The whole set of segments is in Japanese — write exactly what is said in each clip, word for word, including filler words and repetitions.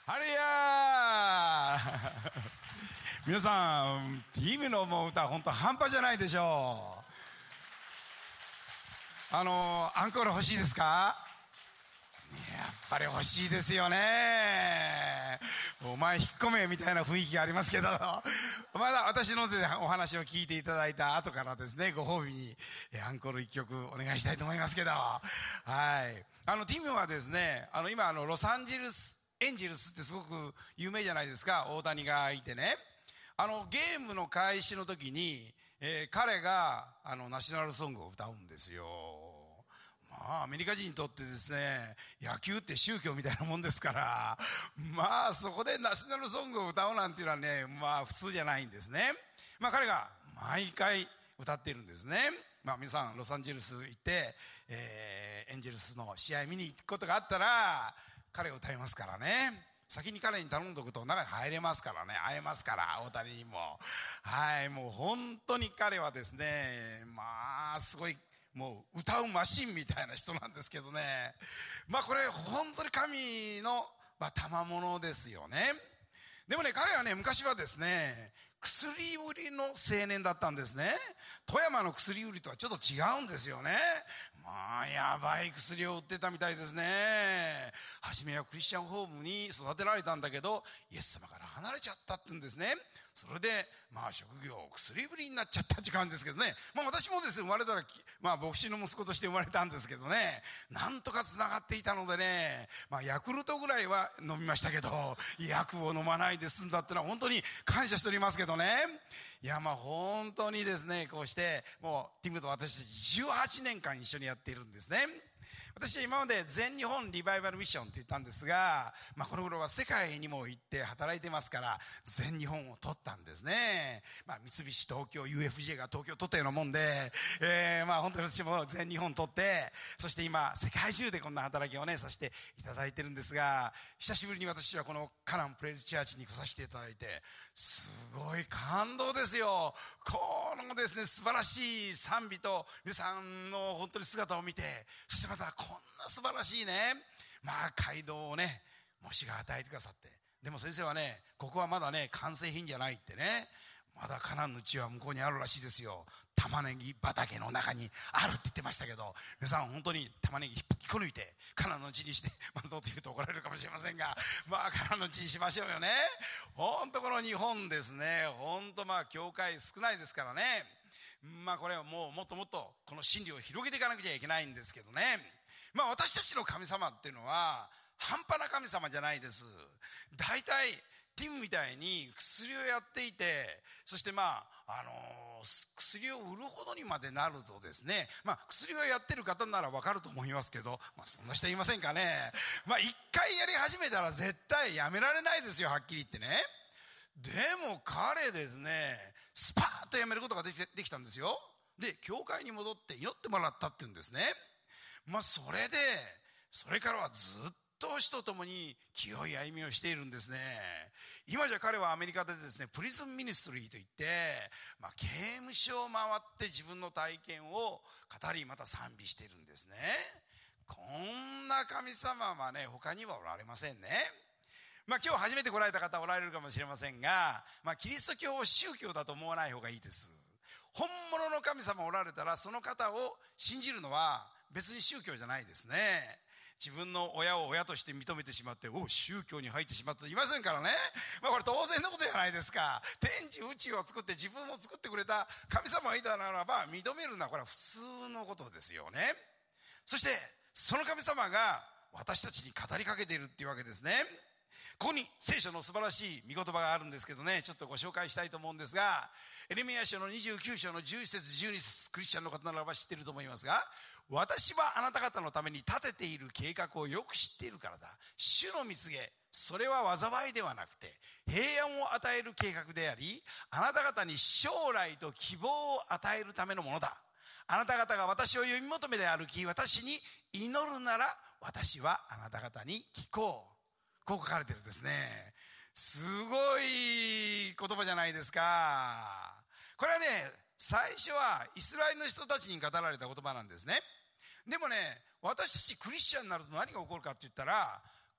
ハレヤー皆さん、ティムのもう歌本当半端じゃないでしょう。あのアンコール欲しいですか？やっぱり欲しいですよね。お前引っ込めみたいな雰囲気がありますけど、まだ私のでお話を聞いていただいた後からですね、ご褒美にアンコール一曲お願いしたいと思いますけど、はい。あのティムはですね、あの今あのロサンゼルスエンジェルスってすごく有名じゃないですか。大谷がいてね、あのゲームの開始の時に、えー、彼があのナショナルソングを歌うんですよ。まあアメリカ人にとってですね、野球って宗教みたいなもんですから、まあそこでナショナルソングを歌うなんていうのはね、まあ普通じゃないんですね。まあ彼が毎回歌っているんですね。まあ皆さんロサンゼルス行って、えー、エンジェルスの試合見に行くことがあったら彼が歌いますからね。先に彼に頼んどくと中に入れますからね、会えますから、大谷にも。はい、もう本当に彼はですね、まあすごいもう歌うマシンみたいな人なんですけどね。まあこれ本当に神の、まあ、賜物ですよね。でもね、彼はね、昔はですね、薬売りの青年だったんですね。富山の薬売りとはちょっと違うんですよね。まあやばい薬を売ってたみたいですね。初めはクリスチャンホームに育てられたんだけど、イエス様から離れちゃったって言うんですね。それでまあ職業薬売りになっちゃったって感じですけどね。まあ私もですね、生まれたらまあ牧師の息子として生まれたんですけどね、なんとかつながっていたのでね、まあヤクルトぐらいは飲みましたけど、薬を飲まないで済んだってのは本当に感謝しておりますけどね。いやまあ本当にですね、こうしてもうティムと私たちじゅうはちねんかん一緒にやっているんですね。私は今まで全日本リバイバルミッションって言ったんですが、まあこの頃は世界にも行って働いてますから全日本を取ったんですね。まあ三菱東京 ユーエフジェー が東京取ったようなもんで、えー、まあ本当に私も全日本取って、そして今世界中でこんな働きをねさせていただいてるんですが、久しぶりに私はこのカナンプレイズチャーチに来させていただいてすごい感動ですよ。このですね素晴らしい賛美と皆さんの本当に姿を見て、そしてまたこんな素晴らしいね、まあ街道をねもしが与えてくださって、でも先生はね、ここはまだね完成品じゃないってね、まだカナンの地は向こうにあるらしいですよ。玉ねぎ畑の中にあるって言ってましたけど、皆さん本当に玉ねぎ引っこ抜いてカナンの地にして、まあそうと言うと怒られるかもしれませんが、まあカナンの地にしましょうよね。本当この日本ですね、本当まあ教会少ないですからね、まあこれはもうもっともっとこの真理を広げていかなくちゃいけないんですけどね。まあ私たちの神様っていうのは半端な神様じゃないです。大体ティムみたいに薬をやっていて、そしてまああのー、薬を売るほどにまでなるとですね、まあ薬をやってる方ならわかると思いますけど、まあそんな人いませんかね。まあ一回やり始めたら絶対やめられないですよ、はっきり言ってね。でも彼ですね、スパーッとやめることができて、できたんですよ。で教会に戻って祈ってもらったって言うんですね。まあそれでそれからはずっと死とともに清い歩みをしているんですね。今じゃ彼はアメリカでですね、プリズンミニストリーといって、まあ、刑務所を回って自分の体験を語りまた賛美しているんですね。こんな神様はね他にはおられませんね。まあ今日初めて来られた方おられるかもしれませんが、まあキリスト教を宗教だと思わない方がいいです。本物の神様おられたらその方を信じるのは別に宗教じゃないですね。自分の親を親として認めてしまってお宗教に入ってしまったと言いませんからね。まあこれ当然のことじゃないですか。天地宇宙を作って自分を作ってくれた神様がいたならば認めるのはこれは普通のことですよね。そしてその神様が私たちに語りかけているっていうわけですね。ここに聖書の素晴らしい御言葉があるんですけどね、ちょっとご紹介したいと思うんですが、エレミヤ書のにじゅうきゅう章のじゅういち節じゅうに節、クリスチャンの方ならば知っていると思いますが、私はあなた方のために立てている計画をよく知っているからだ。主の蜜げ、それは災いではなくて平安を与える計画であり、あなた方に将来と希望を与えるためのものだ。あなた方が私を呼び求めて歩き、私に祈るなら私はあなた方に聞こう。こう書かれてるんですね。すごい言葉じゃないですか。これはね、最初はイスラエルの人たちに語られた言葉なんですね。でもね、私たちクリスチャンになると何が起こるかって言ったら、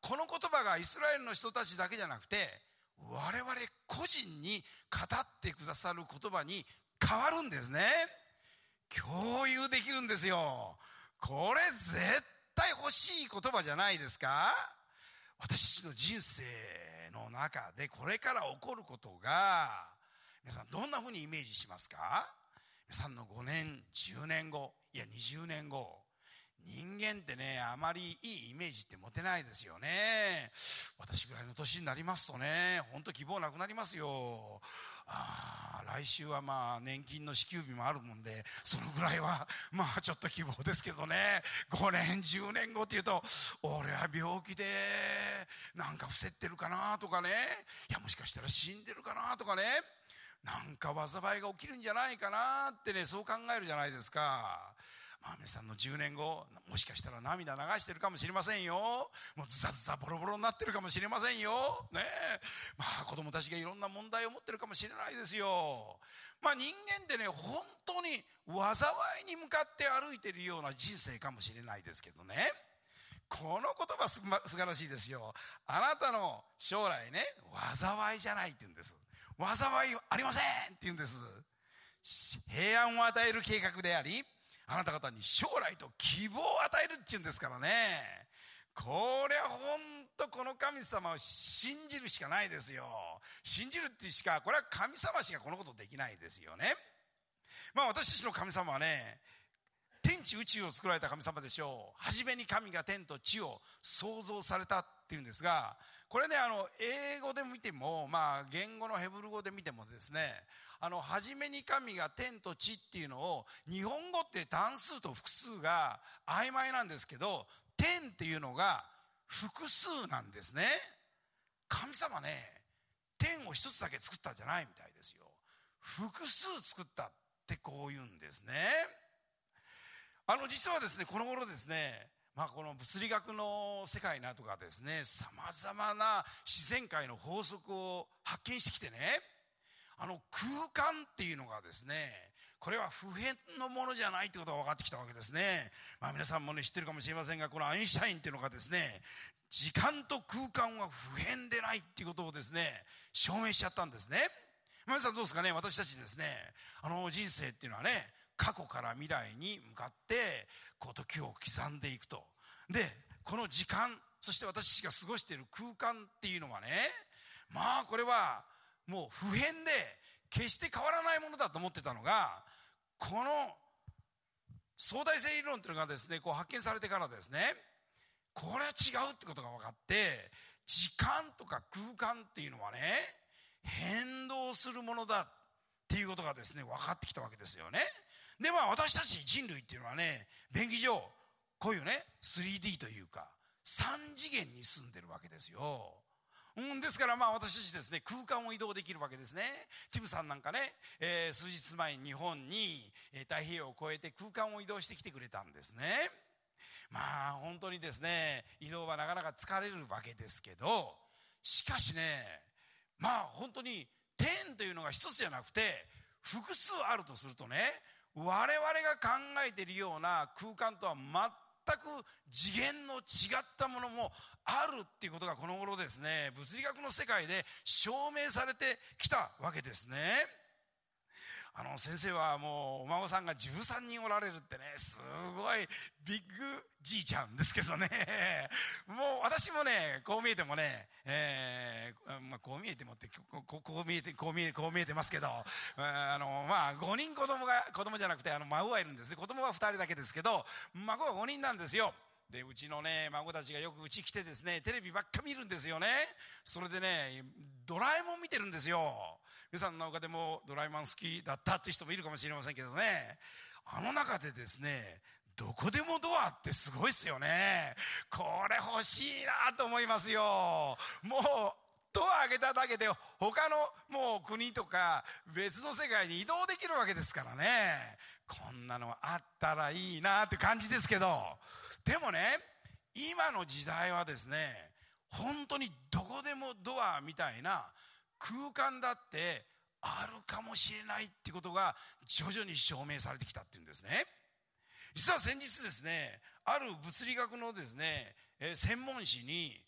この言葉がイスラエルの人たちだけじゃなくて、我々個人に語ってくださる言葉に変わるんですね。共有できるんですよ。これ絶対欲しい言葉じゃないですか。私たちの人生の中でこれから起こることが、皆さんどんなふうにイメージしますか？皆さんのごねん、じゅうねんご、いやにじゅうねんご、人間ってね、あまりいいイメージって持てないですよね。私ぐらいの年になりますとね、本当希望なくなりますよ。あ来週はまあ年金の支給日もあるもんで、そのぐらいはまあちょっと希望ですけどね。ごねんじゅうねんごっていうと、俺は病気でなんか伏せってるかなとかね、いやもしかしたら死んでるかなとかね、なんか災いが起きるんじゃないかなってね、そう考えるじゃないですか。まあ皆さんのじゅうねんご、もしかしたら涙流してるかもしれませんよ。もうズタズタボロボロになってるかもしれませんよ。ねえ。まあ子供たちがいろんな問題を持ってるかもしれないですよ。まあ人間ってね、本当に災いに向かって歩いてるような人生かもしれないですけどね。この言葉すば素晴らしいですよ。あなたの将来ね、災いじゃないって言うんです。災いありませんって言うんです。平安を与える計画であり、あなた方に将来と希望を与えるって言うんですからね。これは本当この神様を信じるしかないですよ。信じるっていうしか、これは神様しかこのことできないですよね。まあ私たちの神様はね、天地宇宙を作られた神様でしょう。初めに神が天と地を創造されたっていうんですが、これね、あの英語で見ても、まあ言語のヘブル語で見てもですね、あの初めに神が天と地っていうのを、日本語って単数と複数が曖昧なんですけど、天っていうのが複数なんですね。神様ね、天を一つだけ作ったんじゃないみたいですよ。複数作ったってこう言うんですね。あの実はですね、この頃ですね、まあ、この物理学の世界などがですね、さまざまな自然界の法則を発見してきてね、あの空間っていうのがですね、これは不変のものじゃないってことが分かってきたわけですね。まあ皆さんもね知ってるかもしれませんが、このアインシュタインっていうのがですね、時間と空間は不変でないっていうことをですね、証明しちゃったんですね。皆さんどうですかね。私たちですね、あの人生っていうのはね、過去から未来に向かってこう時を刻んでいくと。でこの時間、そして私たちが過ごしている空間っていうのはね、まあこれはもう不変で決して変わらないものだと思ってたのが、この相対性理論っていうのがですね、こう発見されてからですね、これは違うってことが分かって、時間とか空間っていうのはね、変動するものだっていうことがですね、分かってきたわけですよね。でまあ私たち人類っていうのはね、便宜上こういうね スリーディー というかさん次元に住んでるわけですよ。うん、ですからまあ私たちですね、空間を移動できるわけですね。ティムさんなんかね、えー、数日前に日本に、えー、太平洋を越えて空間を移動してきてくれたんですね。まあ本当にですね、移動はなかなか疲れるわけですけど、しかしね、まあ本当に天というのが一つじゃなくて複数あるとするとね、我々が考えているような空間とは全く次元の違ったものもあるっていうことがこの頃ですね、物理学の世界で証明されてきたわけですね。あの先生はもうお孫さんがじゅうさんにんおられるってね、すごいビッグじいちゃんですけどね、もう私もね、こう見えてもね、えーまあ、こう見えてもってこう、こう見えてこう見えこう見えてますけど、あのまあごにん子供が子供じゃなくてあの孫がいるんですね。子供はふたりだけですけど孫はごにんなんですよ。でうちのね孫たちがよくうち来てですね、テレビばっか見るんですよね。それでねドラえもん見てるんですよ。皆さんの中でもドラえもん好きだったって人もいるかもしれませんけどね、あの中でですね、どこでもドアってすごいっすよね。これ欲しいなと思いますよ。もうドア開けただけで他のもう国とか別の世界に移動できるわけですからね、こんなのあったらいいなって感じですけど、でもね今の時代はですね、本当にどこでもドアみたいな空間だってあるかもしれないっていうことが徐々に証明されてきたっていうんですね。実は先日ですね、ある物理学のですね、えー、専門誌に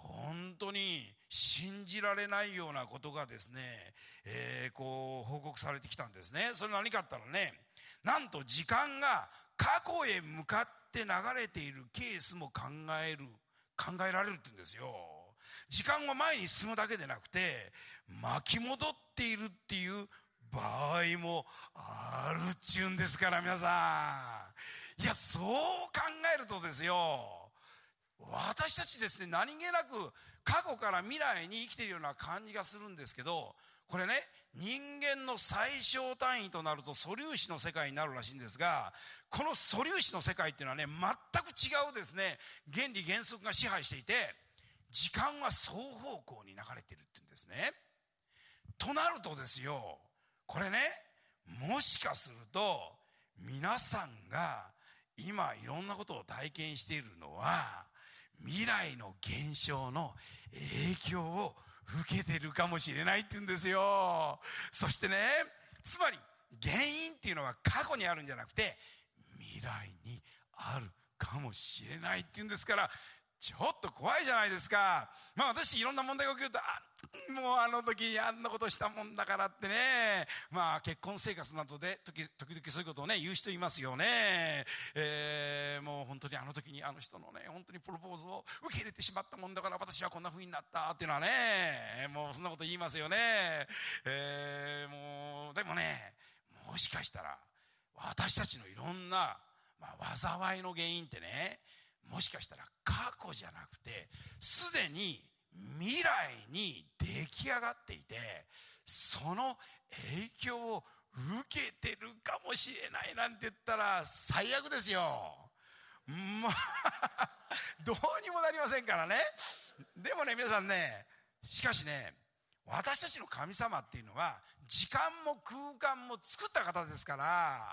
本当に信じられないようなことがですね、えー、こう報告されてきたんですね。それ何かって言ったらね、なんと時間が過去へ向かって流れているケースも考える考えられるって言うんですよ。時間が前に進むだけでなくて巻き戻っているっていう場合もあるっちゅうんですから、皆さん、いやそう考えるとですよ、私たちですね、何気なく過去から未来に生きているような感じがするんですけど、これね、人間の最小単位となると素粒子の世界になるらしいんですが、この素粒子の世界っていうのはね、全く違うですね原理原則が支配していて、時間は双方向に流れているっていうんですね。となるとですよ、これね、もしかすると皆さんが今いろんなことを体験しているのは未来の現象の影響を受けてるかもしれないって言うんですよ。そしてね、つまり原因っていうのは過去にあるんじゃなくて未来にあるかもしれないって言うんですから、ちょっと怖いじゃないですか。まあ私いろんな問題が起きると、あ、もうあの時あんなことしたもんだからってね、まあ結婚生活などで時時々そういうことをね言う人いますよね。えー、もう本当にあの時にあの人のね本当にプロポーズを受け入れてしまったもんだから私はこんな風になったっていうのはね、もうそんなこと言いますよね。えー、もうでもね、もしかしたら私たちのいろんな、まあ、災いの原因ってね、もしかしたら過去じゃなくてすでに未来に出来上がっていて、その影響を受けてるかもしれないなんて言ったら最悪ですよ。まあどうにもなりませんからね。でもね、皆さんね、しかしね、私たちの神様っていうのは時間も空間も作った方ですから。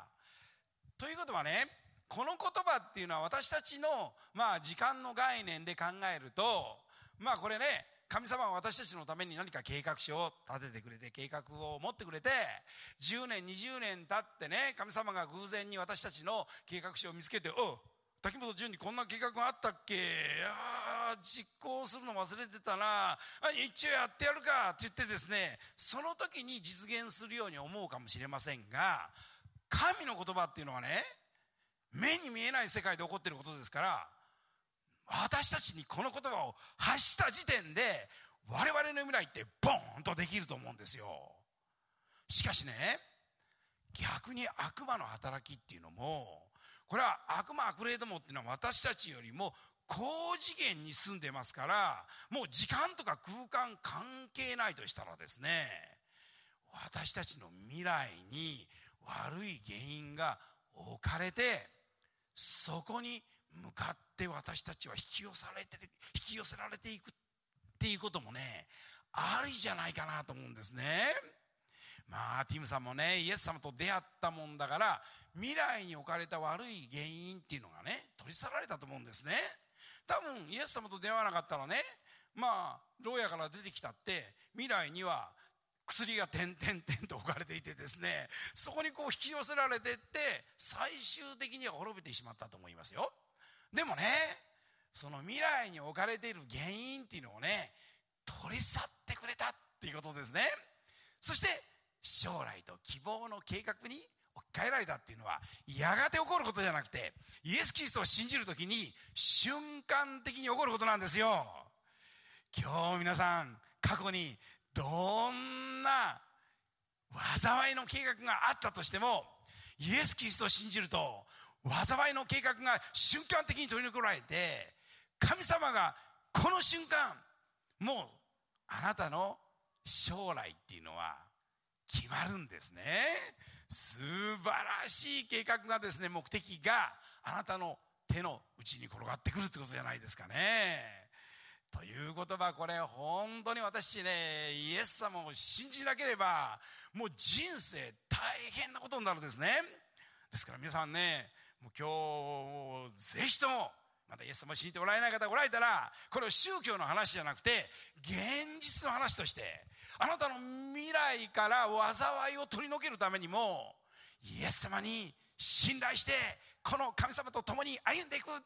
ということはね、この言葉っていうのは私たちの、まあ、時間の概念で考えると、まあこれね、神様は私たちのために何か計画書を立ててくれて、計画を持ってくれて、じゅうねんにじゅうねん経ってね、神様が偶然に私たちの計画書を見つけて、おう滝本淳にこんな計画があったっけ、あ実行するの忘れてたな、一応やってやるかって言ってですね、その時に実現するように思うかもしれませんが、神の言葉っていうのはね、目に見えない世界で起こっていることですから、私たちにこの言葉を発した時点で我々の未来ってボーンとできると思うんですよ。しかしね、逆に悪魔の働きっていうのも、これは悪魔悪霊どもっていうのは私たちよりも高次元に住んでますから、もう時間とか空間関係ないとしたらですね、私たちの未来に悪い原因が置かれて、そこに向かって私たちは引き寄せられて引き寄せられていくっていうこともね、ありじゃないかなと思うんですね。まあティムさんもね、イエス様と出会ったもんだから未来に置かれた悪い原因っていうのがね取り去られたと思うんですね。多分イエス様と出会わなかったらね、まあ牢屋から出てきたって未来には薬が点々点と置かれていてですね、そこにこう引き寄せられていって最終的には滅びてしまったと思いますよ。でもね、その未来に置かれている原因っていうのをね取り去ってくれたっていうことですね。そして将来と希望の計画に置き換えられたっていうのはやがて起こることじゃなくて、イエス・キリストを信じるときに瞬間的に起こることなんですよ。今日皆さん過去にどんな災いの計画があったとしても、イエス・キリストを信じると災いの計画が瞬間的に取り除かれて、神様がこの瞬間もうあなたの将来っていうのは決まるんですね。素晴らしい計画がですね、目的があなたの手の内に転がってくるってことじゃないですかね。という言葉、これ本当に私ね、イエス様を信じなければもう人生大変なことになるんですね。ですから皆さんね、もう今日ぜひともまたイエス様を信じておられない方がおられたら、これを宗教の話じゃなくて現実の話として、あなたの未来から災いを取り除けるためにもイエス様に信頼してこの神様と共に歩んでいく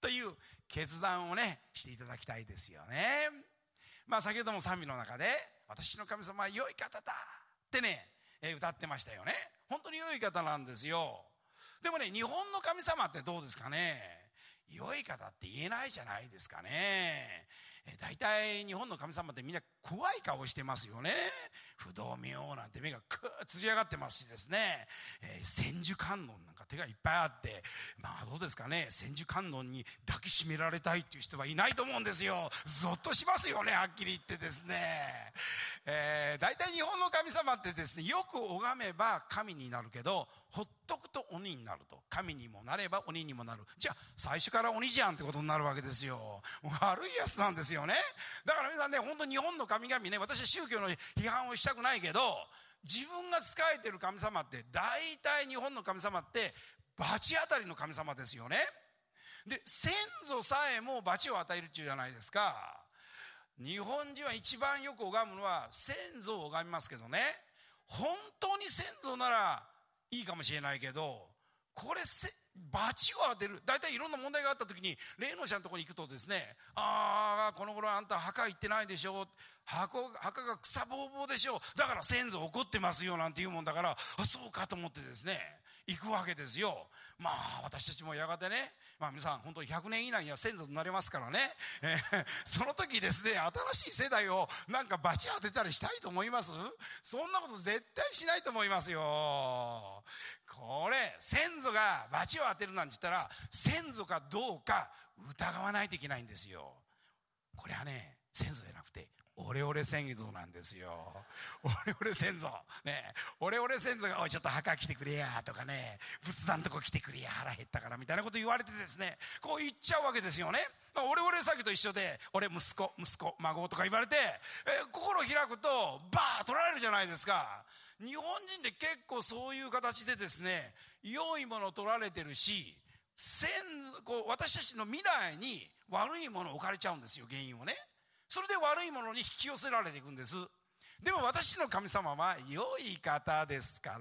という決断をねしていただきたいですよね。まあ先ほども賛美の中で私の神様は良い方だってね、えー、歌ってましたよね。本当に良い方なんですよ。でもね、日本の神様ってどうですかね。良い方って言えないじゃないですかね。大体日本の神様ってみんな怖い顔してますよね。不動明王なんて目がクーッつり上がってますしですね、えー、千手観音なんか手がいっぱいあって、まあどうですかね、千手観音に抱きしめられたいっていう人はいないと思うんですよ。ゾッとしますよね、はっきり言ってですね。えー、大体日本の神様ってですね、よく拝めば神になるけど、ほっとくと鬼になると。神にもなれば鬼にもなる。じゃあ最初から鬼じゃんってことになるわけですよ。悪いやつなんですよね。だから皆さんね、本当に日本の神々ね、私は宗教の批判をしたくないけど、自分が仕えてる神様って大体日本の神様って罰当たりの神様ですよね。で、先祖さえも罰を与えるっていうじゃないですか。日本人は一番よく拝むのは先祖を拝みますけどね、本当に先祖ならいいかもしれないけど、これ罰を当てる。大体いろんな問題があった時に霊能者のところに行くとですね、ああこの頃あんた墓行ってないでしょ、墓が草ぼうぼうでしょ、だから先祖怒ってますよなんて言うもんだから、あそうかと思ってですね行くわけですよ。まあ私たちもやがてね、まあ皆さん本当にひゃくねん以内には先祖となれますからね、えー、その時ですね、新しい世代をなんか罰当てたりしたいと思います？そんなこと絶対しないと思いますよ。これ先祖が罰を当てるなんて言ったら、先祖かどうか疑わないといけないんですよ。これはね、先祖じゃなくてオレオレ先祖なんですよ。オレオレ先祖ね、オレオレ先祖がおいちょっと墓来てくれやとかね、仏壇とこ来てくれや腹減ったからみたいなこと言われてですね、こう言っちゃうわけですよね。オレオレ詐欺と一緒で、俺息子息子孫とか言われて、え心開くとバー取られるじゃないですか。日本人って結構そういう形でですね、良いものを取られてるし、先こう私たちの未来に悪いものを置かれちゃうんですよ、原因をね。それで悪いものに引き寄せられていくんです。でも私の神様は良い方ですから、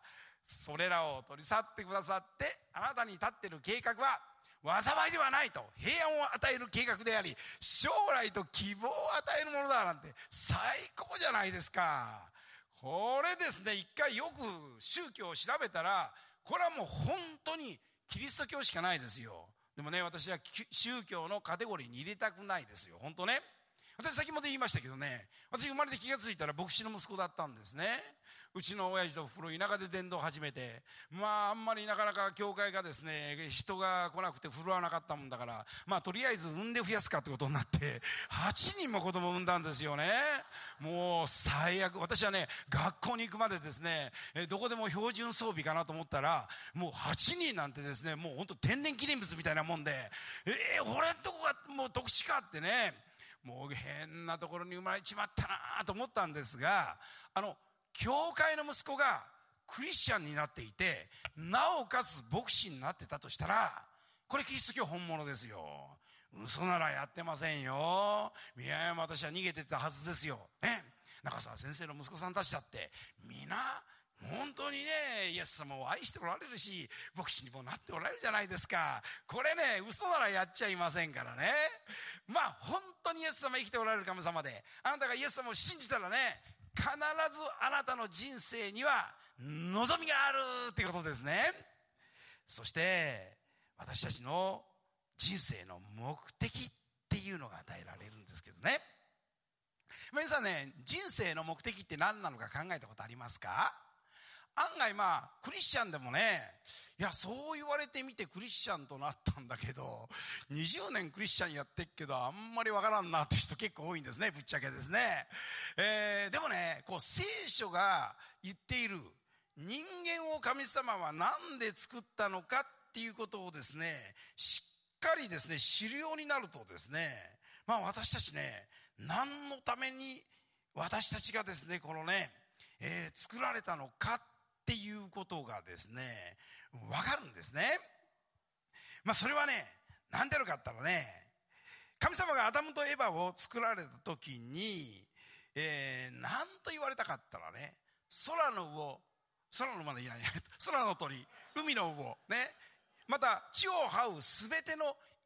それらを取り去ってくださって、あなたに立っている計画は災いではないと、平安を与える計画であり、将来と希望を与えるものだなんて最高じゃないですか。これですね、一回よく宗教を調べたら、これはもう本当にキリスト教しかないですよ。でもね、私は宗教のカテゴリーに入れたくないですよ、本当ね。私先ほど言いましたけどね、私生まれて気がついたら牧師の息子だったんですね。うちの親父と風呂田舎で伝道を始めて、まああんまりなかなか教会がですね、人が来なくて振るわなかったもんだから、まあとりあえず産んで増やすかってことになってはちにんも子供を産んだんですよね。もう最悪。私はね、学校に行くまでですね、どこでも標準装備かなと思ったら、もうはちにんなんてですね、もう本当天然記念物みたいなもんで、えー、俺んとこがもう特殊かってね、もう変なところに生まれちまったなと思ったんですが、あの教会の息子がクリスチャンになっていて、なおかつ牧師になってたとしたら、これキリスト教本物ですよ。嘘ならやってませんよ。いや私は逃げてたはずですよ、ね、中澤先生の息子さんたちだってみんな本当にね、イエス様を愛しておられるし、牧師にもなっておられるじゃないですか。これね、嘘ならやっちゃいませんからね。まあ本当にイエス様生きておられる神様で、あなたがイエス様を信じたらね、必ずあなたの人生には望みがあるってことですね。そして私たちの人生の目的っていうのが与えられるんですけどね。皆さんね、人生の目的って何なのか考えたことありますか？案外まあクリスチャンでもね、いやそう言われてみてクリスチャンとなったんだけど、にじゅうねんクリスチャンやってっけどあんまりわからんなって人結構多いんですね、ぶっちゃけですね。えー、でもね、こう聖書が言っている人間を神様は何で作ったのかっていうことをですね、しっかりですね知るようになるとですね、まあ私たちね、何のために私たちがですねこのね、えー、作られたのかっていうことがですね分かるんですね。まあそれはね、何であるかって言ったらね、神様がアダムとエバを作られた時に、えー、何と言われたかって言ったらね、空の魚、空のまだいない空の鳥、海の魚ね、また地を這うすべての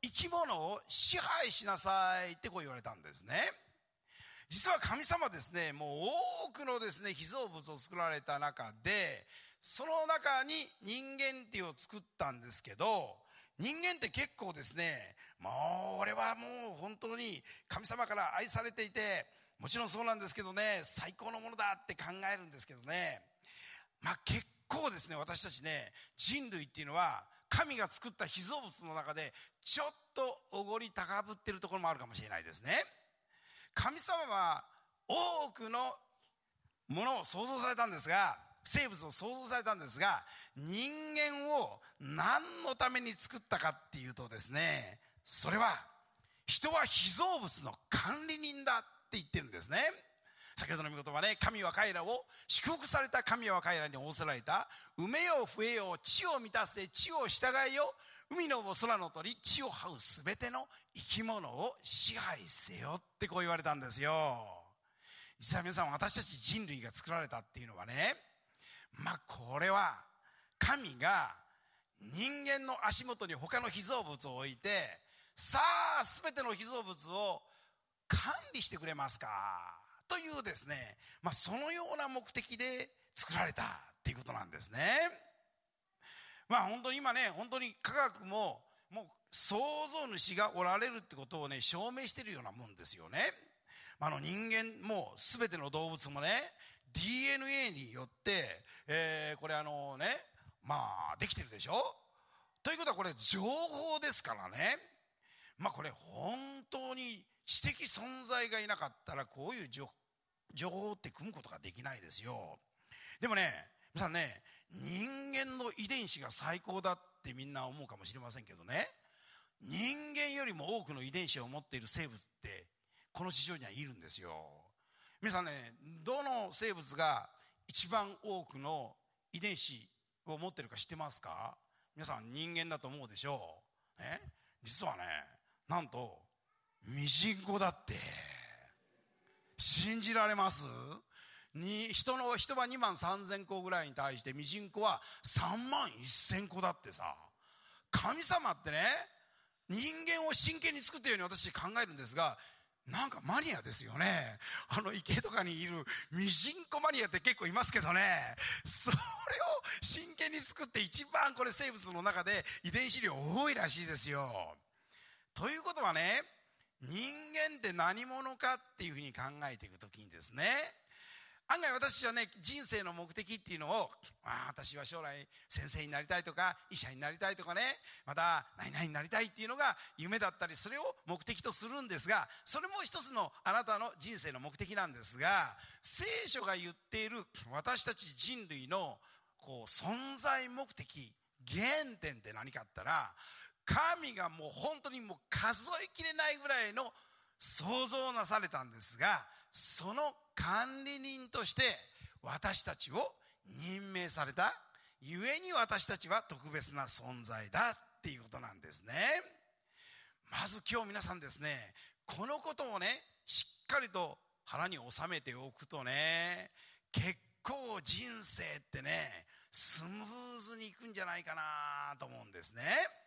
生き物を支配しなさいってこう言われたんですね。実は神様ですね、もう多くのですね被造物を作られた中で、その中に人間っていうのを作ったんですけど、人間って結構ですね、もう俺はもう本当に神様から愛されていて、もちろんそうなんですけどね、最高のものだって考えるんですけどね、まあ結構ですね、私たちね、人類っていうのは神が作った被造物の中でちょっとおごり高ぶってるところもあるかもしれないですね。神様は多くのものを創造されたんですが、生物を創造されたんですが、人間を何のために作ったかっていうとですね、それは人は被造物の管理人だって言ってるんですね。先ほどの御言葉ね、神は彼らを、祝福された神は彼らに仰せられた。埋めよう増えよう、地を満たせ、地を従えよ、海の空の鳥、地を這うすべての生き物を支配せよってこう言われたんですよ。実は皆さん、私たち人類が作られたっていうのはね、まあこれは神が人間の足元に他の被造物を置いて、さあすべての被造物を管理してくれますかというですね、まあそのような目的で作られたっていうことなんですね。まあ本当に今ね、本当に科学ももう創造主がおられるってことをね、証明しているようなもんですよね。あの人間も全ての動物もね、 ディーエヌエー によって、えー、これあのね、まあできてるでしょ。ということはこれ情報ですからね。まあこれ本当に知的存在がいなかったらこういう情報って組むことができないですよ。でもね、皆さんね、人間の遺伝子が最高だってみんな思うかもしれませんけどね、人間よりも多くの遺伝子を持っている生物ってこの地上にはいるんですよ。皆さんね、どの生物が一番多くの遺伝子を持ってるか知ってますか？皆さん人間だと思うでしょう、ね、実はね、なんとミジンコだって。信じられます？に人の人はにまんさんぜんこぐらいに対してミジンコはさんまんせんこだってさ。神様ってね、人間を真剣に作ったように私考えるんですが、なんかマニアですよね。あの池とかにいるミジンコマニアって結構いますけどね、それを真剣に作って一番これ生物の中で遺伝子量多いらしいですよ。ということはね、人間って何者かっていうふうに考えていくときにですね、案外私はね、人生の目的っていうのを、ああ私は将来先生になりたいとか医者になりたいとかね、また何々になりたいっていうのが夢だったり、それを目的とするんですが、それも一つのあなたの人生の目的なんですが、聖書が言っている私たち人類のこう存在目的、原点って何かって言ったら、神がもう本当にもう数えきれないぐらいの創造をなされたんですが、その管理人として私たちを任命されたゆえに、私たちは特別な存在だっていうことなんですね。まず今日皆さんですね、このことをね、しっかりと腹に収めておくとね、結構人生ってね、スムーズにいくんじゃないかなと思うんですね。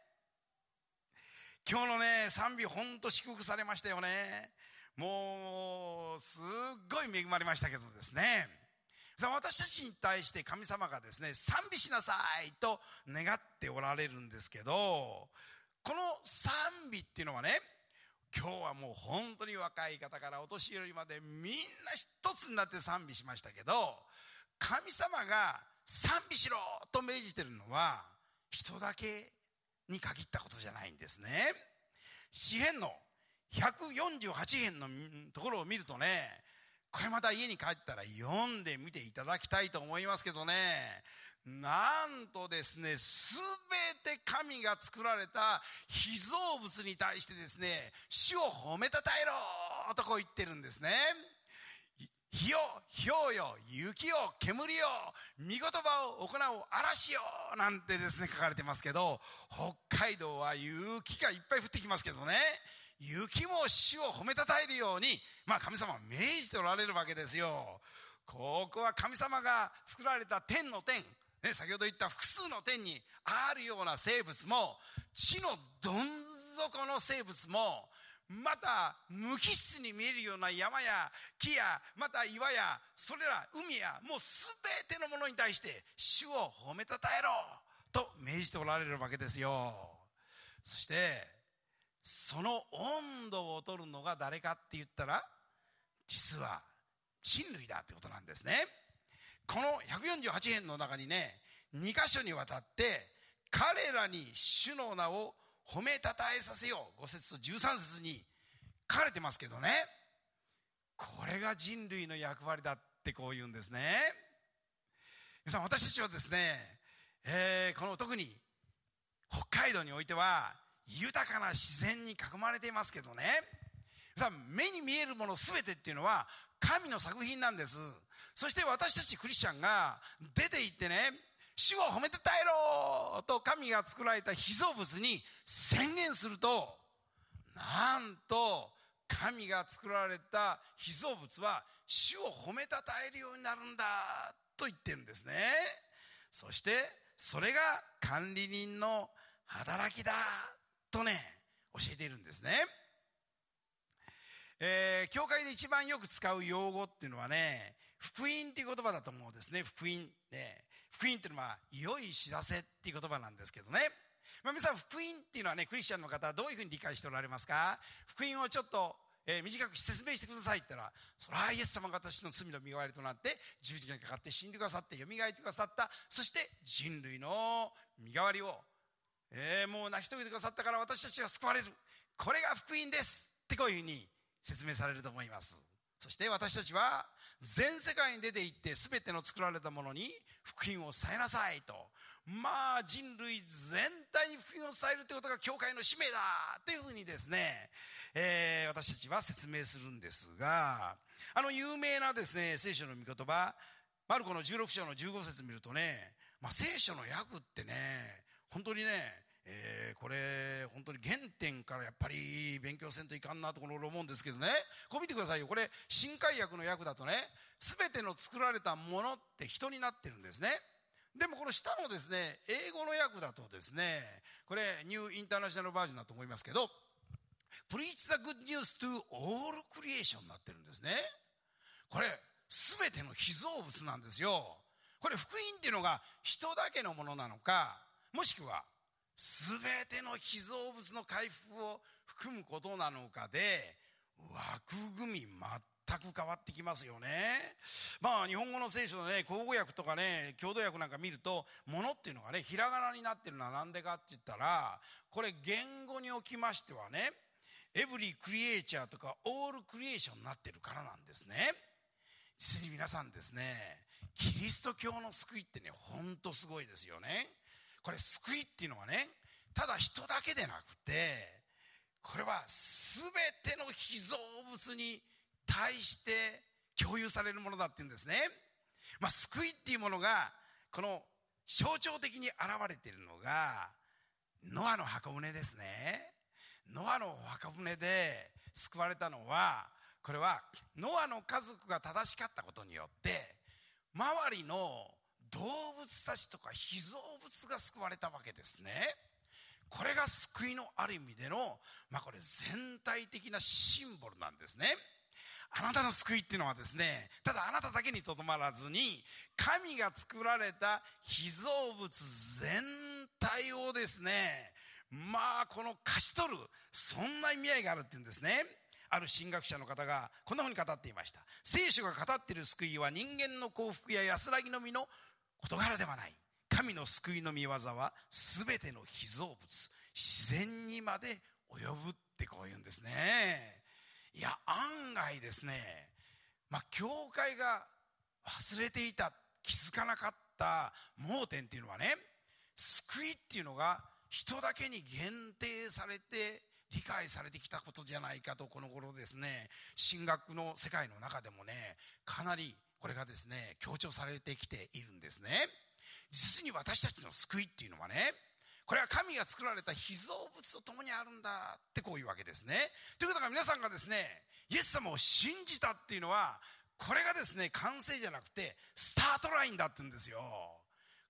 今日のね、賛美ほんと祝福されましたよね。もうすっごい恵まれましたけどですね、私たちに対して神様がですね、賛美しなさいと願っておられるんですけど、この賛美っていうのはね、今日はもう本当に若い方からお年寄りまでみんな一つになって賛美しましたけど、神様が賛美しろと命じてるのは人だけに限ったことじゃないんですね。詩編のひゃくよんじゅうはち編のところを見るとね、これまた家に帰ったら読んでみていただきたいと思いますけどね、なんとですね、すべて神が作られた被造物に対してですね、主を褒めたたえろとこう言ってるんですね。火よ、氷よ、雪よ、煙よ、御言葉を行う嵐よなんてですね書かれてますけど、北海道は雪がいっぱい降ってきますけどね、雪も主を褒めたたえるように、まあ神様は命じておられるわけですよ。ここは神様が作られた天の天、 ね、先ほど言った複数の天にあるような生物も、地のどん底の生物も、また無機質に見えるような山や木や、また岩や、それら海や、もうすべてのものに対して主を褒めたたえろと命じておられるわけですよ。そしてその温度を取るのが誰かって言ったら、実は人類だってことなんですね。このひゃくよんじゅうはち編の中にね、に箇所にわたって彼らに主の名を褒めたたえさせよう、ご節とじゅうさん節に書かれてますけどね、これが人類の役割だってこう言うんですね。皆さん、私たちはですね、えー、この特に北海道においては豊かな自然に囲まれていますけどね、皆さん、目に見えるもの全てっていうのは神の作品なんです。そして私たちクリスチャンが出て行ってね、主を褒めたたえろと神が作られた被造物に宣言すると、なんと神が作られた被造物は主を褒めたたえるようになるんだと言ってるんですね。そしてそれが管理人の働きだとね、教えているんですね。えー、教会で一番よく使う用語っていうのはね、福音っていう言葉だと思うんですね。福音ね、福音っていうのは良い知らせっていう言葉なんですけどね、まあ、皆さん、福音っていうのはね、クリスチャンの方はどういうふうに理解しておられますか？福音をちょっと、えー、短く説明してくださいって言ったら、それはイエス様が私の罪の身代わりとなって十字架にかかって死んでくださってよみがえってくださった、そして人類の身代わりを、えー、もう成し遂げてくださったから私たちが救われる、これが福音ですってこういうふうに説明されると思います。そして私たちは全世界に出て行って全ての作られたものに福音を伝えなさいと、まあ人類全体に福音を伝えるということが教会の使命だというふうにですね、えー、私たちは説明するんですが、あの有名なですね聖書の御言葉、マルコのじゅうろく章のじゅうご節見るとね、まあ、聖書の訳ってね、本当にね、えー、これ本当に原点からやっぱり勉強せんといかんなところ思うんですけどね、こう見てくださいよ。これ新海訳の訳だとね、全ての作られたものって人になってるんですね。でもこの下のですね英語の訳だとですね、これニューインターナショナルバージョンだと思いますけど、 Preach the good news to all creation になってるんですね。これ全ての被造物なんですよ。これ福音っていうのが人だけのものなのか、もしくは全ての被造物の回復を含むことなのかで枠組み全く変わってきますよね。まあ日本語の聖書のね口語訳とかね郷土訳なんか見ると、ものっていうのがねひらがなになってるのはなんでかって言ったら、これ言語におきましてはね、エブリクリエイチャーとかオールクリエーションになってるからなんですね。実に皆さんですね、キリスト教の救いってねほんとすごいですよね。これ救いっていうのはね、ただ人だけでなくて、これは全ての被造物に対して共有されるものだっていうんですね。まあ救いっていうものがこの象徴的に現れているのがノアの箱舟ですね。ノアの箱舟で救われたのは、これはノアの家族が正しかったことによって周りの動物たちとか被造物が救われたわけですね。これが救いのある意味での、まあこれ全体的なシンボルなんですね。あなたの救いっていうのはですね、ただあなただけにとどまらずに、神が作られた被造物全体をですね、まあこの勝ち取る、そんな意味合いがあるっていうんですね。ある神学者の方がこんなふうに語っていました。聖書が語っている救いは人間の幸福や安らぎのみの事柄ではない。神の救いの御業は全ての被造物、自然にまで及ぶってこう言うんですね。いや案外ですね、まあ教会が忘れていた、気づかなかった盲点っていうのはね、救いっていうのが人だけに限定されて理解されてきたことじゃないかと、この頃ですね神学の世界の中でもねかなりこれがですね強調されてきているんですね。実に私たちの救いっていうのはね、これは神が作られた被造物と共にあるんだってこういうわけですね。ということが皆さんがですねイエス様を信じたっていうのは、これがですね完成じゃなくてスタートラインだって言うんですよ。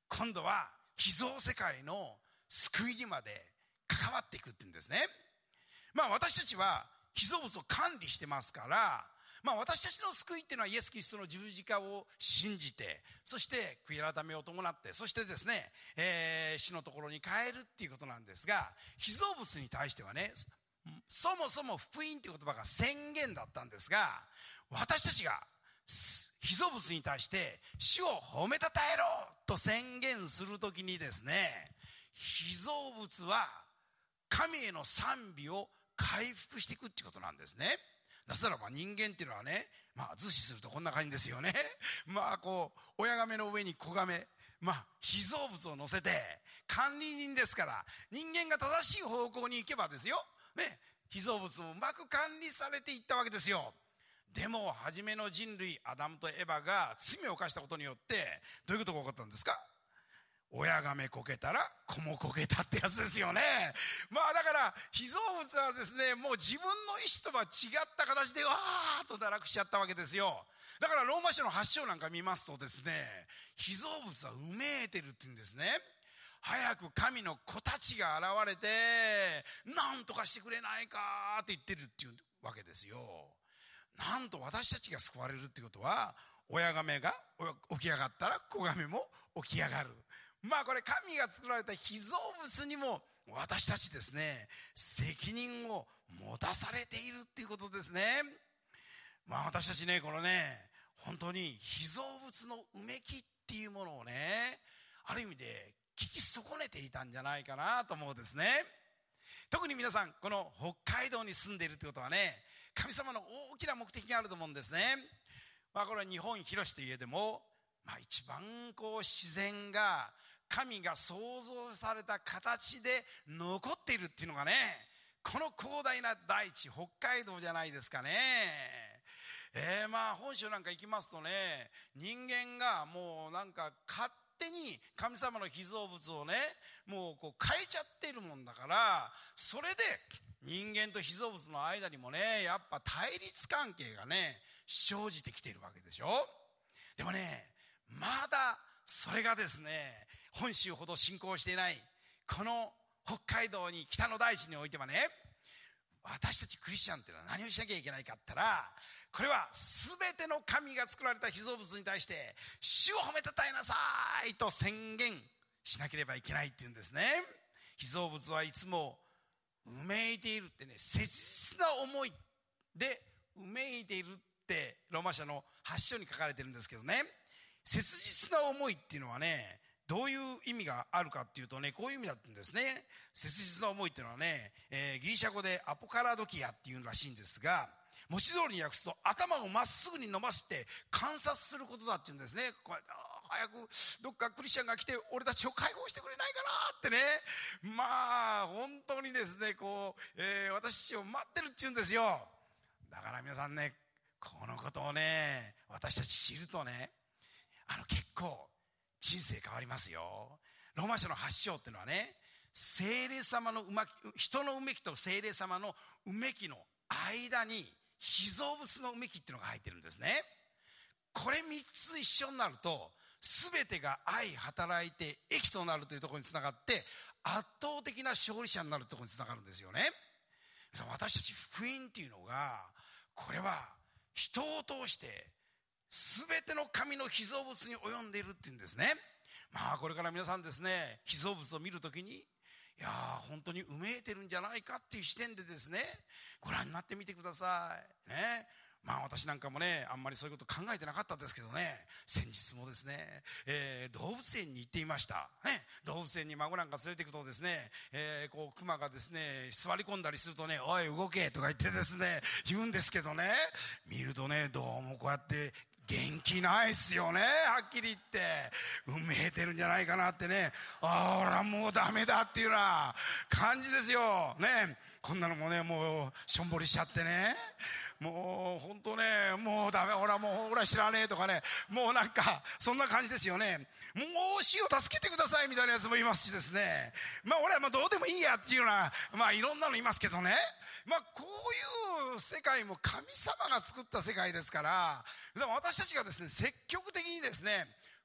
今度は被造世界の救いにまで関わっていくっていうんですね。まあ私たちは被造物を管理してますから、まあ私たちの救いっていうのはイエス・キリストの十字架を信じて、そして悔い改めを伴って、そしてですね、えー、死のところに帰るっていうことなんですが、被造物に対してはね、そもそも福音という言葉が宣言だったんですが、私たちが被造物に対して主を褒めたたえろと宣言するときにですね、被造物は神への賛美を回復していくっていうことなんですね。なぜならば人間っていうのはね、まあ図示するとこんな感じですよね。まあこう親亀の上に子亀、まあ被造物を乗せて管理人ですから、人間が正しい方向に行けばですよね、被造物もうまく管理されていったわけですよ。でも初めの人類アダムとエバが罪を犯したことによってどういうことが起こったんですか？親亀こけたら子もこけたってやつですよね。まあだから被造物はですね、もう自分の意思とは違った形でわーっと堕落しちゃったわけですよ。だからローマ書のはち章なんか見ますとですね、被造物はうめいてるって言うんですね。早く神の子たちが現れてなんとかしてくれないかって言ってるっていうわけですよ。なんと私たちが救われるっていうことは、親亀が起き上がったら子亀も起き上がる。まあこれ神が作られた被造物にも私たちですね、責任を持たされているっていうことですね。まあ私たちね、このね、本当に被造物のうめきっていうものをね、ある意味で聞き損ねていたんじゃないかなと思うんですね。特に皆さんこの北海道に住んでいるってことはね、神様の大きな目的があると思うんですね。まあこれは日本広しといえども、まあ一番こう自然が神が創造された形で残っているっていうのがね、この広大な大地北海道じゃないですかね。えー、まあ本州なんか行きますとね、人間がもうなんか勝手に神様の被造物をね、もうこう変えちゃってるもんだから、それで人間と被造物の間にもね、やっぱ対立関係がね生じてきているわけでしょ。でもね、まだそれがですね、本州ほど信仰していないこの北海道に、北の大地においてはね、私たちクリスチャンっていうのは何をしなきゃいけないかって言ったら、これは全ての神が作られた被造物に対して主を褒めたたえなさいと宣言しなければいけないっていうんですね。被造物はいつもうめいているってね、切実な思いでうめいているってローマ書のはち章に書かれてるんですけどね、切実な思いっていうのはね、どういう意味があるかっていうとね、こういう意味だったんですね。切実な思いっていうのはね、えー、ギリシャ語でアポカラドキアっていうらしいんですが、文字通りに訳すと頭をまっすぐに伸ばして観察することだっていうんですね。こうやって早くどっかクリスチャンが来て俺たちを解放してくれないかなってね、まあ本当にですね、こう、えー、私たちを待ってるっていうんですよ。だから皆さんね、このことをね、私たち知るとね、あの結構人生変わりますよ。ローマ書のはち章っていうのはね、聖霊様のうまき、人のうめきと聖霊様のうめきの間に被造物のうめきっていうのが入ってるんですね。これみっつ一緒になると全てが相働いて益となるというところにつながって、圧倒的な勝利者になるところにつながるんですよね。私たち福音っていうのが、これは人を通して全ての神の被造物に及んでいるっていうんですね。まあこれから皆さんですね、被造物を見るときに、いやー本当にうめいてるんじゃないかっていう視点でですね、ご覧になってみてくださいね。まあ私なんかもね、あんまりそういうこと考えてなかったですけどね、先日もですね、えー、動物園に行っていました、ね、動物園に孫なんか連れて行くとですね、えー、こう熊がですね座り込んだりするとね、おい動けとか言ってですね言うんですけどね、見るとね、どうもこうやって元気ないっすよね。はっきり言ってうめいてるんじゃないかなってね、あらもうダメだっていうような感じですよね。こんなのもね、もうしょんぼりしちゃってね、もう本当ね、もうダメ、俺はもう俺は知らねえとかね、もうなんかそんな感じですよね。もう死を助けてくださいみたいなやつもいますしですね、まあ俺はまあどうでもいいやっていうような、まあいろんなのいますけどね、まあこういう世界も神様が作った世界ですから、私たちがですね積極的にですね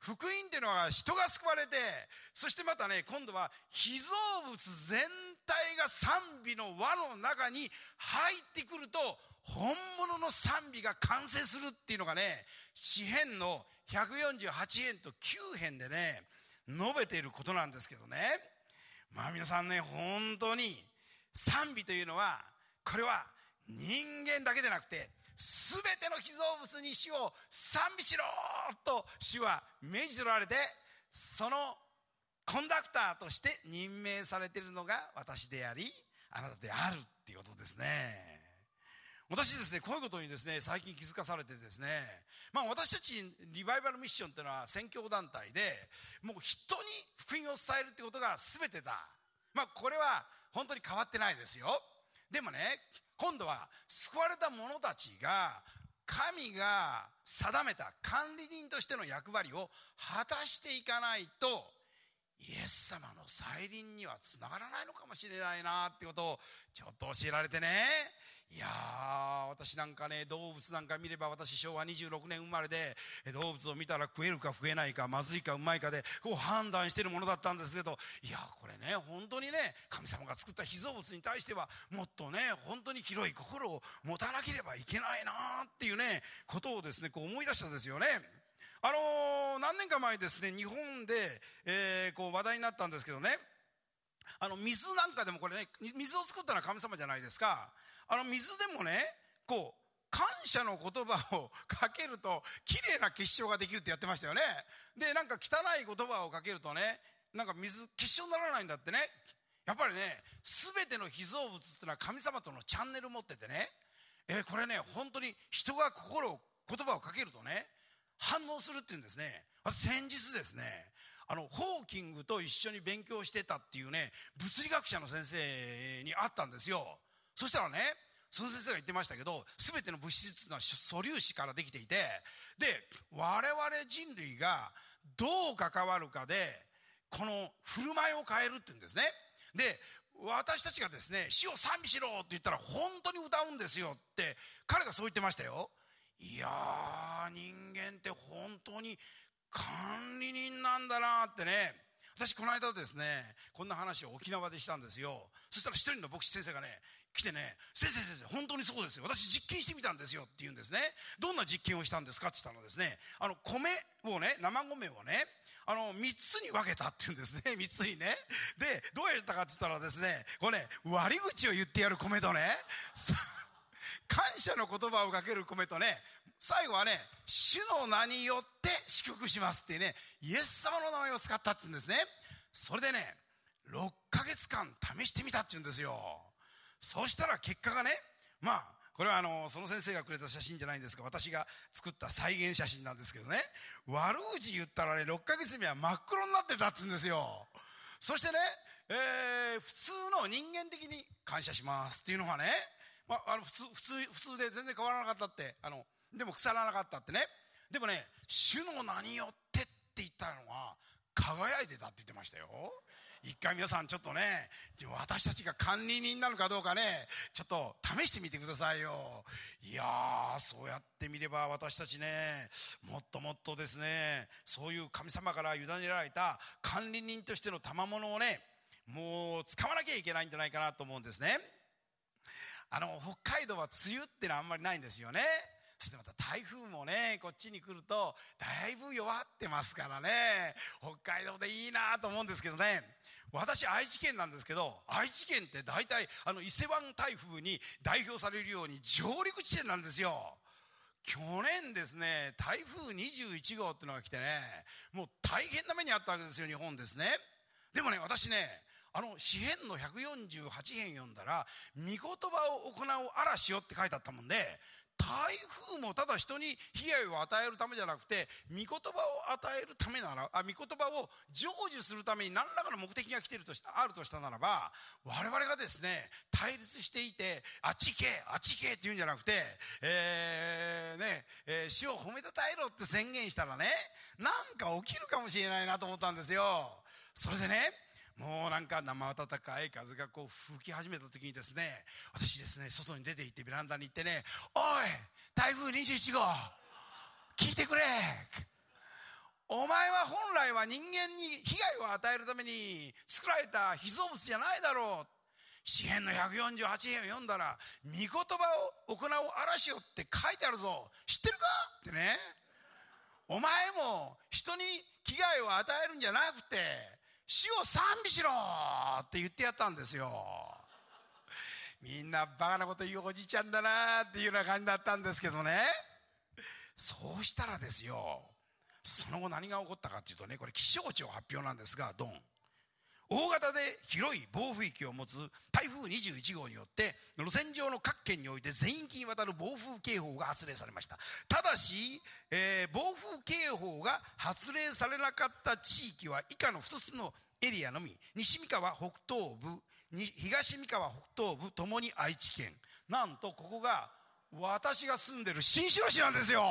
福音っていうのは人が救われて、そしてまたね、今度は被造物全体が賛美の輪の中に入ってくると、本物の賛美が完成するっていうのがね、詩編のひゃくよんじゅうはち編ときゅう編でね、述べていることなんですけどね。まあ皆さんね、本当に賛美というのは、これは人間だけでなくて、すべての被造物に主を賛美しろと主は命じられて、そのコンダクターとして任命されているのが私であり、あなたであるっていうことですね。私ですね、こういうことにですね、最近気づかされてですね、まあ私たちリバイバルミッションっていうのは宣教団体で、もう人に福音を伝えるってことが全てだ。まあこれは本当に変わってないですよ。でもね、今度は救われた者たちが神が定めた管理人としての役割を果たしていかないと、イエス様の再臨にはつながらないのかもしれないなっていうことをちょっと教えられてね。いやー、私なんかね、動物なんか見れば、私しょうわにじゅうろくねん生まれで、動物を見たら食えるか食えないか、まずいかうまいかでこう判断しているものだったんですけど、いやこれね、本当にね、神様が作った被造物に対してはもっとね、本当に広い心を持たなければいけないなっていうね、ことをですね、こう思い出したんですよね。あのー、何年か前ですね、日本で、えー、こう話題になったんですけどね、あの水なんかでもこれね、水を作ったのは神様じゃないですか。あの水でもね、こう感謝の言葉をかけるときれいな結晶ができるってやってましたよね。で、なんか汚い言葉をかけるとね、なんか水結晶にならないんだってね。やっぱりね、全ての被造物っていうのは神様とのチャンネル持っててね、えー、これね、本当に人が心を言葉をかけるとね、反応するっていうんですね。私先日ですね、あのホーキングと一緒に勉強してたっていうね、物理学者の先生に会ったんですよ。そしたらね、その先生が言ってましたけど、全ての物質っていうのは素粒子からできていて、で我々人類がどう関わるかでこの振る舞いを変えるっていうんですね。で、私たちがですね、主を賛美しろって言ったら本当に歌うんですよって彼がそう言ってましたよ。いやー、人間って本当に管理人なんだなってね。私この間ですね、こんな話を沖縄でしたんですよ。そしたら一人の牧師先生がね、来てね、先生先生、本当にそうですよ、私実験してみたんですよって言うんですね。どんな実験をしたんですかって言ったらですね、あの米をね、生米をね、あのみっつに分けたって言うんですね。みっつにね。で、どうやったかって言ったらですね、これね、割り口を言ってやる米とね、感謝の言葉をかける米とね、最後はね、主の名によって祝福しますってね、イエス様の名前を使ったって言うんですね。それでね、ろっかげつかん試してみたって言うんですよ。そうしたら結果がね、まあこれはあのその先生がくれた写真じゃないんですが、私が作った再現写真なんですけどね、悪口言ったらね、ろっかげつめは真っ黒になってたって言うんですよ。そしてね、えー、普通の人間的に感謝しますっていうのがね、まあ、あの普通普通普通で全然変わらなかったって、あのでも腐らなかったってね。でもね、主の名によってって言ったのは輝いてたって言ってましたよ。一回皆さんちょっとね、私たちが管理人なのかどうかね、ちょっと試してみてくださいよ。いやー、そうやってみれば私たちね、もっともっとですね、そういう神様から委ねられた管理人としての賜物をね、もう使わなきゃいけないんじゃないかなと思うんですね。あの北海道は梅雨ってのはあんまりないんですよね。そしてまた台風もね、こっちに来るとだいぶ弱ってますからね、北海道でいいなと思うんですけどね。私愛知県なんですけど、愛知県って大体あの伊勢湾台風に代表されるように上陸地点なんですよ。去年ですね、台風にじゅういち号っていうのが来てね、もう大変な目にあったわけですよ、日本ですね。でもね、私ね、あの詩編のひゃくよんじゅうはち編読んだら、御言葉を行う嵐よって書いてあったもんで、台風もただ人に被害を与えるためじゃなくて、御言葉を与えるためなら、あ、御言葉を成就するために何らかの目的が来ているとしあるとしたならば、我々がですね、対立していて、あっち行けあっち行けって言うんじゃなくて、えーねえー、主を褒めたたえろって宣言したらね、なんか起きるかもしれないなと思ったんですよ。それでね、もうなんか生暖かい風がこう吹き始めた時にですね、私ですね、外に出て行ってベランダに行ってね、おい台風にじゅういち号聞いてくれ、 お前は本来は人間に被害を与えるために作られた被造物じゃないだろう。詩編のひゃくよんじゅうはち編を読んだら、御言葉を行う嵐よって書いてあるぞ、知ってるかってね。お前も人に危害を与えるんじゃなくて主を賛美しろって言ってやったんですよ。みんなバカなこと言うおじちゃんだなっていうような感じだったんですけどね。そうしたらですよ、その後何が起こったかというとね、これ気象庁発表なんですが、ドン。大型で広い暴風域を持つ台風にじゅういち号によって路線上の各県において全域にわたる暴風警報が発令されました。ただし、えー、暴風警報が発令されなかった地域は以下のふたつのエリアのみ。西三河北東部、東三河北東部ともに愛知県。なんとここが私が住んでる新城市なんですよ。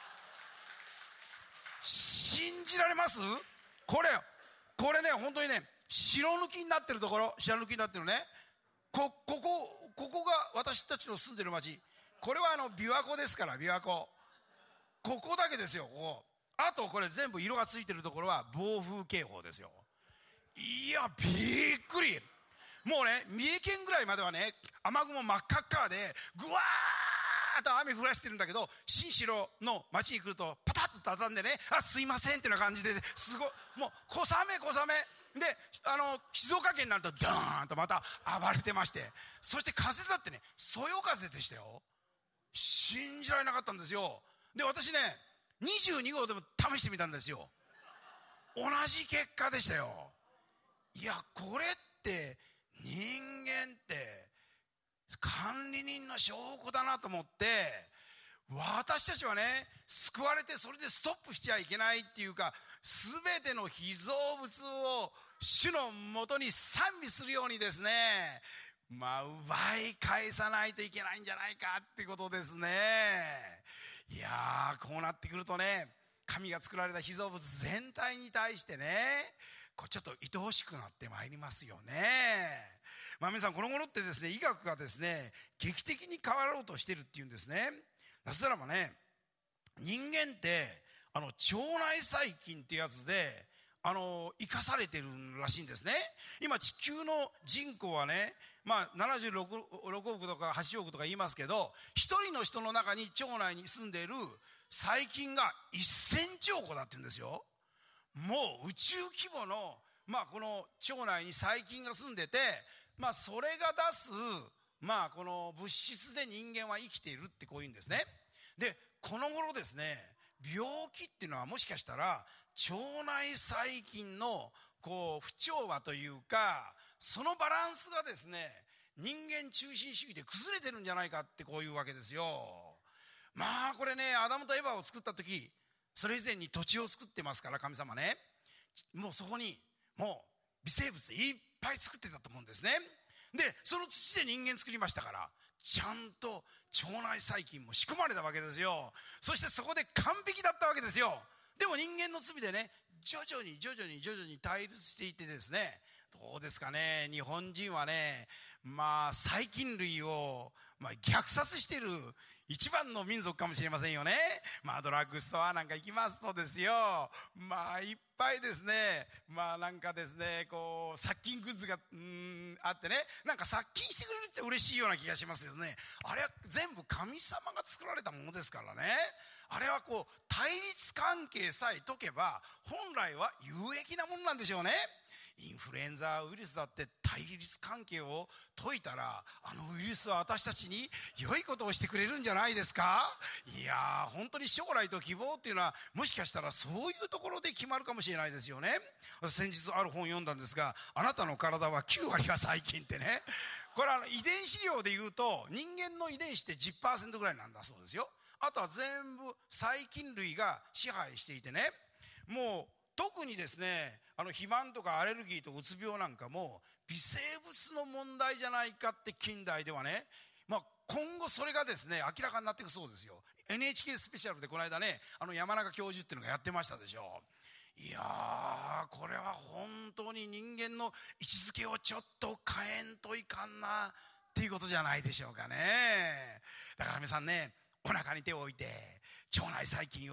信じられます？これこれね、本当にね、白抜きになってるところ、白抜きになってるね、こここここが私たちの住んでる町。これはあの琵琶湖ですから、琵琶湖。ここだけですよ、ここ。あとこれ全部色がついてるところは暴風警報ですよ。いや、びっくり。もうね、三重県ぐらいまではね、雨雲真っ赤っかでぐわーっと雨降らしてるんだけど、新城の町に来るとパタッと畳んでね、あ、すいませんっていうような感じで、すごいもう小雨小雨で、あの静岡県になるとドーンとまた暴れてまして、そして風だってね、そよ風でしたよ。信じられなかったんですよ。で、私ねにじゅうに号でも試してみたんですよ。同じ結果でしたよ。いや、これって人間って管理人の証拠だなと思って、私たちはね、救われてそれでストップしちゃいけないっていうか、全ての被造物を主のもとに賛美するようにですね、まあ奪い返さないといけないんじゃないかってことですね。いやー、こうなってくるとね、神が作られた被造物全体に対してね、こうちょっと愛おしくなってまいりますよね。まあ皆さん、この頃ってですね、医学がですね、劇的に変わろうとしてるっていうんですね。なぜならばね、人間ってあの腸内細菌ってやつであの生かされてるらしいんですね。今地球の人口はね、まあななじゅうろくおくとかはちおくとか言いますけど、一人の人の中に腸内に住んでいる細菌がせんちょうこだって言うんですよ。もう宇宙規模の、まあ、この腸内に細菌が住んでて、まあ、それが出す、まあ、この物質で人間は生きているってこういうんですね。で、この頃ですね、病気っていうのはもしかしたら腸内細菌のこう不調和というか、そのバランスがですね、人間中心主義で崩れてるんじゃないかってこういうわけですよ。まあこれね、アダムとエバを作った時、それ以前に土地を作ってますから、神様ね、もうそこにもう微生物いっぱい作ってたと思うんですね。で、その土で人間作りましたから、ちゃんと腸内細菌も仕込まれたわけですよ。そしてそこで完璧だったわけですよ。でも人間の罪でね、徐々に徐々に徐々に対立していってですね、どうですかね、日本人はね、まあ細菌類を、まあ、虐殺している一番の民族かもしれませんよね。まあドラッグストアなんか行きますとですよ、まあいっぱいですね、まあなんかですね、こう殺菌グッズがうーんあってね、なんか殺菌してくれるって嬉しいような気がしますよね。あれは全部神様が作られたものですからね。あれはこう対立関係さえ解けば本来は有益なものなんでしょうね。インフルエンザウイルスだって対立関係を解いたら、あのウイルスは私たちに良いことをしてくれるんじゃないですか。いやー、本当に将来と希望っていうのはもしかしたらそういうところで決まるかもしれないですよね。先日ある本を読んだんですが、あなたの体はきゅうわりが細菌ってね、これあの遺伝子量でいうと人間の遺伝子って じゅっパーセント ぐらいなんだそうですよ。あとは全部細菌類が支配していてね、もう特にですね、あの肥満とかアレルギーとうつ病なんかも微生物の問題じゃないかって近代ではね、まあ、今後それがですね明らかになっていくそうですよ。 エヌエイチケー スペシャルでこの間ね、あの山中教授っていうのがやってましたでしょ。いやー、これは本当に人間の位置づけをちょっと変えんといかんなっていうことじゃないでしょうかね。だから皆さんね、お腹に手を置いて腸内細菌を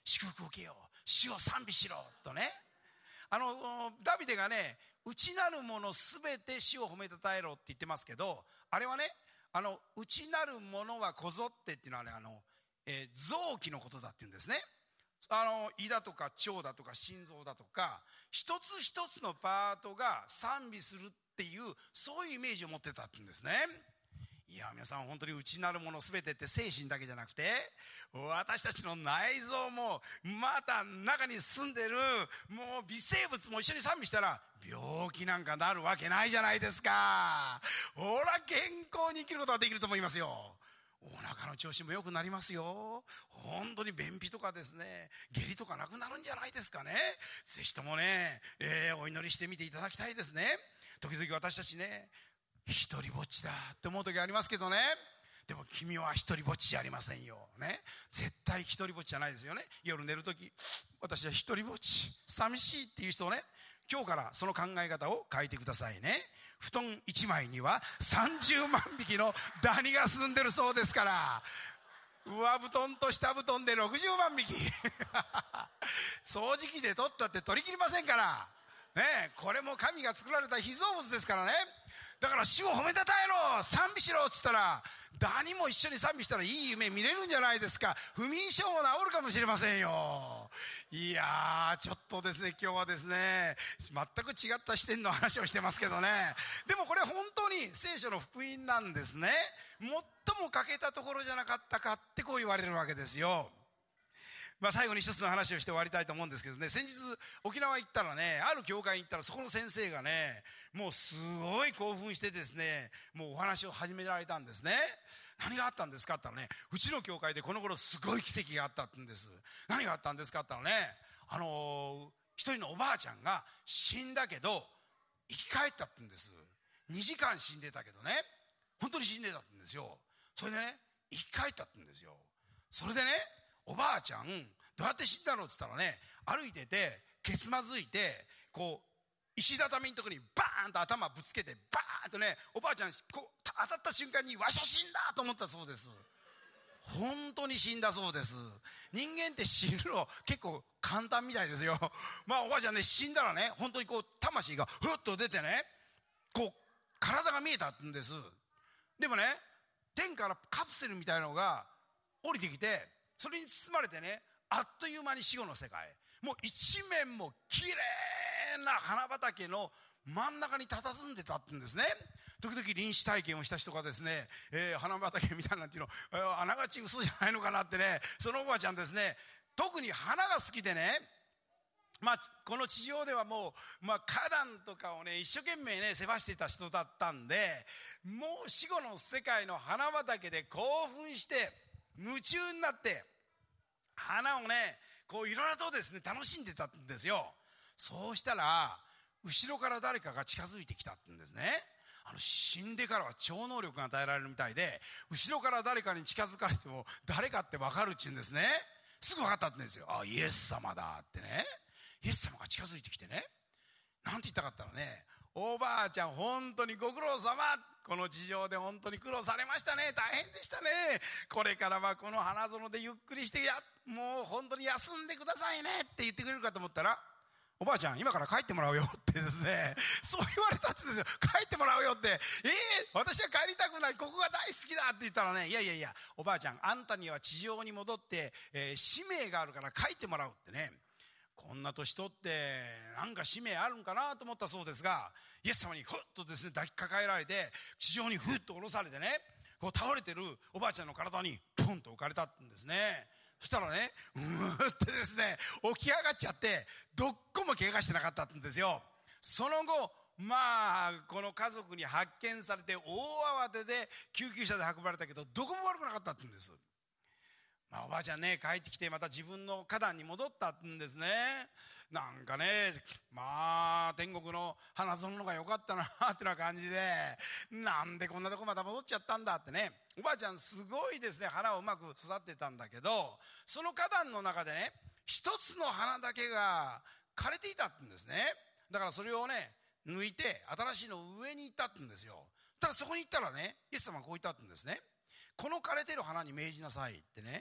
祝福を受けよう、主を賛美しろとね。あのダビデがね、内なるものすべて主を褒めたたえろって言ってますけど、あれはね、あの内なるものはこぞってっていうのはね、あの、えー、臓器のことだって言うんですね。あの胃だとか腸だとか心臓だとか、一つ一つのパートが賛美するっていう、そういうイメージを持ってたって言うんですね。いや皆さん、本当に内なるものすべてって精神だけじゃなくて、私たちの内臓もまた中に住んでるもう微生物も一緒に賛美したら病気なんかなるわけないじゃないですか。ほら健康に生きることができると思いますよ。お腹の調子も良くなりますよ。本当に便秘とかですね、下痢とかなくなるんじゃないですかね。ぜひともね、えー、お祈りしてみていただきたいですね。時々私たちね、一人ぼっちだって思う時ありますけどね。でも君は一人ぼっちじゃありませんよね。絶対一人ぼっちじゃないですよね。夜寝る時、私は一人ぼっち、寂しいっていう人をね、今日からその考え方を変えてくださいね。布団一枚にはさんじゅうまんびきのダニが住んでるそうですから、上布団と下布団でろくじゅうまんびき掃除機で取ったって取り切りませんからね。これも神が作られた被造物ですからね。だから主を褒めたたえろ、賛美しろっつったら、ダニも一緒に賛美したらいい夢見れるんじゃないですか。不眠症も治るかもしれませんよ。いやー、ちょっとですね、今日はですね、全く違った視点の話をしてますけどね。でもこれ本当に聖書の福音なんですね。最も欠けたところじゃなかったかってこう言われるわけですよ。まあ、最後に一つの話をして終わりたいと思うんですけどね、先日沖縄行ったらね、ある教会に行ったら、そこの先生がね、もうすごい興奮してですね、もうお話を始められたんですね。何があったんですかって言ったらね、うちの教会でこの頃すごい奇跡があったって言うんです。何があったんですかって言ったらね、あのー、一人のおばあちゃんが死んだけど生き返ったって言うんです。にじかん死んでたけどね、本当に死んでたって言うんですよ。それでね、生き返ったって言うんですよ。それでね、おばあちゃんどうやって死んだのって言ったらね、歩いててけつまずいて、こう石畳のところにバーンと頭ぶつけて、バーンとね、おばあちゃんこう当たった瞬間にわしゃ死んだと思ったそうです。本当に死んだそうです。人間って死ぬの結構簡単みたいですよ。まあおばあちゃんね、死んだらね、本当にこう魂がふっと出てね、こう体が見えたって言うんです。でもね、天からカプセルみたいなのが降りてきて、それに包まれてね、あっという間に死後の世界、もう一面も綺麗な花畑の真ん中に佇んでたって言うんですね。時々臨死体験をした人がですね、えー、花畑みたいなんていうの、えー、あながち嘘じゃないのかなってね、そのおばあちゃんですね、特に花が好きでね、まあ、この地上ではもう、まあ、花壇とかをね一生懸命ね世話していた人だったんで、もう死後の世界の花畑で興奮して夢中になって花をねこういろいろとですね楽しんでたんですよ。そうしたら後ろから誰かが近づいてきたって言うんですね。あの死んでからは超能力が与えられるみたいで、後ろから誰かに近づかれても誰かって分かるって言うんですね。すぐ分かったって言うんですよ。あ、イエス様だってね。イエス様が近づいてきてね、なんて言ったかったらね、おばあちゃん本当にご苦労様、この地上で本当に苦労されましたね、大変でしたね、これからはこの花園でゆっくりしてやもう本当に休んでくださいねって言ってくれるかと思ったら、おばあちゃん今から帰ってもらうよってですね、そう言われたんですよ。帰ってもらうよって、えー、私は帰りたくない、ここが大好きだって言ったらね、いやいやいやおばあちゃん、あんたには地上に戻って、えー、使命があるから帰ってもらうってね。こんな年取ってなんか使命あるんかなと思ったそうですが、イエス様にふっとですね抱きかかえられて地上にふっと下ろされてね、こう倒れてるおばあちゃんの体にポンと置かれたんですね。そしたらね、うーってですね起き上がっちゃってどっこも怪我してなかったんですよ。その後まあこの家族に発見されて大慌てで救急車で運ばれたけどどこも悪くなかったって言うんです。まあ、おばあちゃんね帰ってきてまた自分の花壇に戻ったんですね。なんかね、まあ天国の花園のが良かったなってな感じで、なんでこんなとこまた戻っちゃったんだってね。おばあちゃんすごいですね花をうまく育ってたんだけど、その花壇の中でね一つの花だけが枯れていたんですね。だからそれをね抜いて新しいの上に行ったんですよ。ただそこに行ったらね、イエス様がこう言ったんですね。この枯れてる花に命じなさいってね。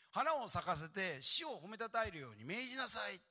花を咲かせて死を褒めたたえるように命じなさいって、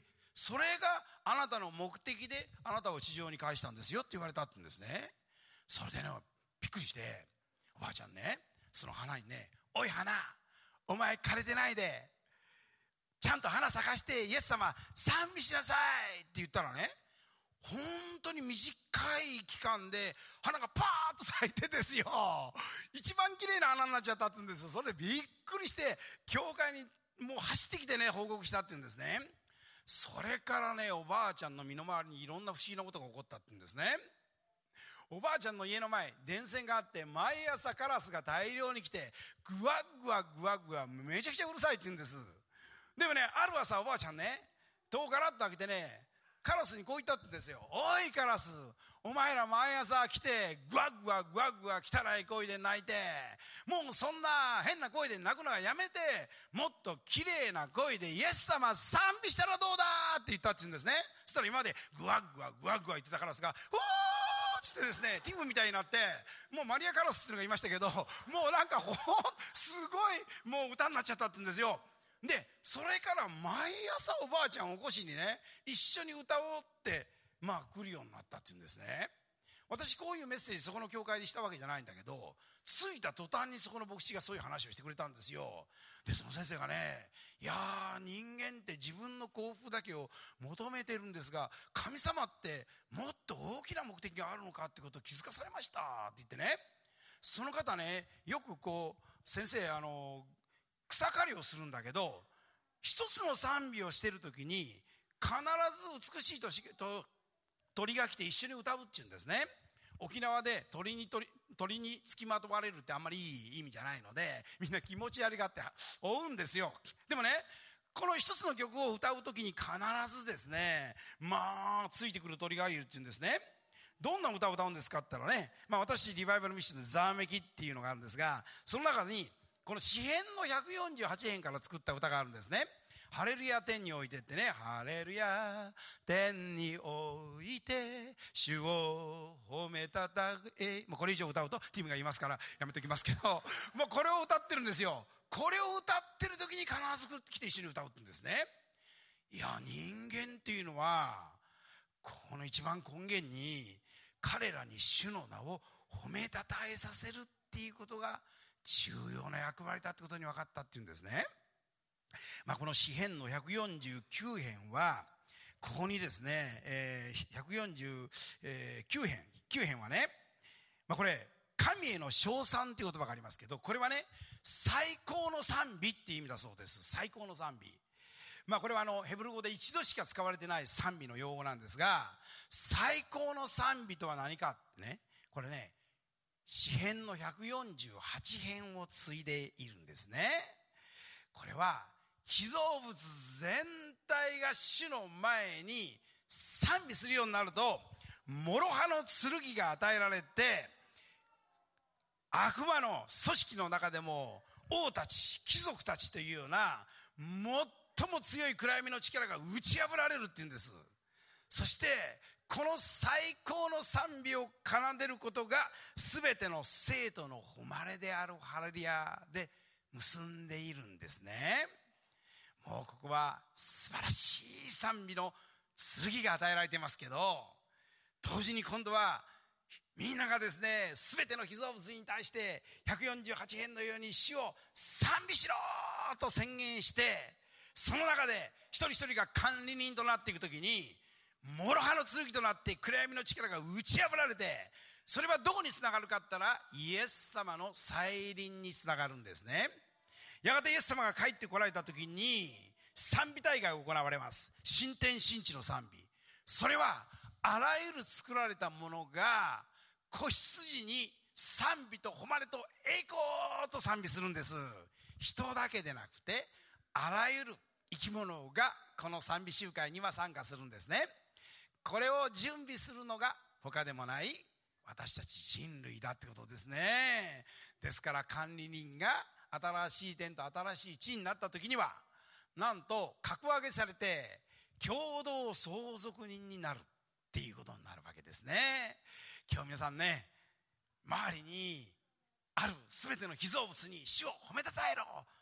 それがあなたの目的であなたを地上に返したんですよって言われたって言うんですね。それでね、びっくりして、おばあちゃんね、その花にね、おい花、お前枯れてないで、ちゃんと花咲かしてイエス様賛美しなさいって言ったらね、本当に短い期間で花がパーッと咲いてですよ、一番綺麗な花になっちゃったって言うんです。それでびっくりして教会にもう走ってきてね、報告したって言うんですね。それからね、おばあちゃんの身の回りにいろんな不思議なことが起こったって言うんですね。おばあちゃんの家の前、電線があって、毎朝カラスが大量に来て、ぐわぐわぐわぐわめちゃくちゃうるさいって言うんです。でもね、ある朝おばあちゃんね、戸をガラッと開けてね、カラスにこう言ったって言うんですよ。おいカラス、お前ら毎朝来てぐわぐわぐわぐわ汚い声で泣いて、もうそんな変な声で泣くのはやめて、もっと綺麗な声でイエス様賛美したらどうだって言ったって言うんですね。そしたら今までぐわぐわぐわぐわ言ってたカラスがうおーっつってですね、ティムみたいになって、もうマリアカラスっていうのがいましたけど、もうなんかほすごいもう歌になっちゃったって言うんですよ。でそれから毎朝おばあちゃんを起こしにね、一緒に歌おうってまあ来るようになったって言うんですね。私こういうメッセージそこの教会でしたわけじゃないんだけど、着いた途端にそこの牧師がそういう話をしてくれたんですよ。でその先生がね、いやー人間って自分の幸福だけを求めてるんですが、神様ってもっと大きな目的があるのかってことを気づかされましたって言ってね、その方ね、よくこう先生あの草刈りをするんだけど、一つの賛美をしてる時に必ず美しいとしと鳥が来て一緒に歌うっていうんですね。沖縄で鳥に鳥鳥につきまとわれるってあんまりいい意味じゃないので、みんな気持ち悪がって追うんですよ。でもね、この一つの曲を歌う時に必ずですね、まあついてくる鳥がいるっていうんですね。どんな歌を歌うんですかって言ったらね、まあ、私リバイバルミッションでざわめきっていうのがあるんですが、その中にこの詩編のひゃくよんじゅうはち編から作った歌があるんですね。ハレルヤ天においてってね、ハレルヤ天において主を褒めたたえ、もうこれ以上歌うとティムが言いますからやめときますけど、もうこれを歌ってるんですよ。これを歌ってる時に必ず来て一緒に歌うって言うんですね。いや人間っていうのはこの一番根源に彼らに主の名を褒めたたえさせるっていうことが重要な役割だってことに分かったっていうんですね。まあ、この詩編のひゃくよんじゅうきゅう編はここにですね、えー、ひゃくよんじゅうきゅう編きゅう編はね、まあ、これ神への称賛という言葉がありますけど、これはね最高の賛美っていう意味だそうです。最高の賛美、まあ、これはあのヘブル語で一度しか使われてない賛美の用語なんですが、最高の賛美とは何かってね、これね詩編のひゃくよんじゅうはち編を継いでいるんですね。これは被造物全体が主の前に賛美するようになると、諸刃の剣が与えられて、悪魔の組織の中でも王たち貴族たちというような最も強い暗闇の力が打ち破られるっていうんです。そしてこの最高の賛美を奏でることが全ての生徒の誉れであるハレルヤで結んでいるんですね。もうここは素晴らしい賛美の剣が与えられていますけど、同時に今度はみんながですね全ての被造物に対してひゃくよんじゅうはち編のように主を賛美しろと宣言して、その中で一人一人が管理人となっていくときに諸刃の剣となって暗闇の力が打ち破られて、それはどこにつながるかって言ったらイエス様の再臨につながるんですね。やがてイエス様が帰ってこられた時に賛美大会が行われます。新天新地の賛美、それはあらゆる作られたものが子羊に賛美と誉れと栄光と賛美するんです。人だけでなくてあらゆる生き物がこの賛美集会には参加するんですね。これを準備するのが他でもない私たち人類だってことですね。ですから管理人が新しい天と新しい地になった時には、なんと格上げされて共同相続人になるっていうことになるわけですね。今日皆さんね、周りにある全ての被造物に主を褒めたたえろ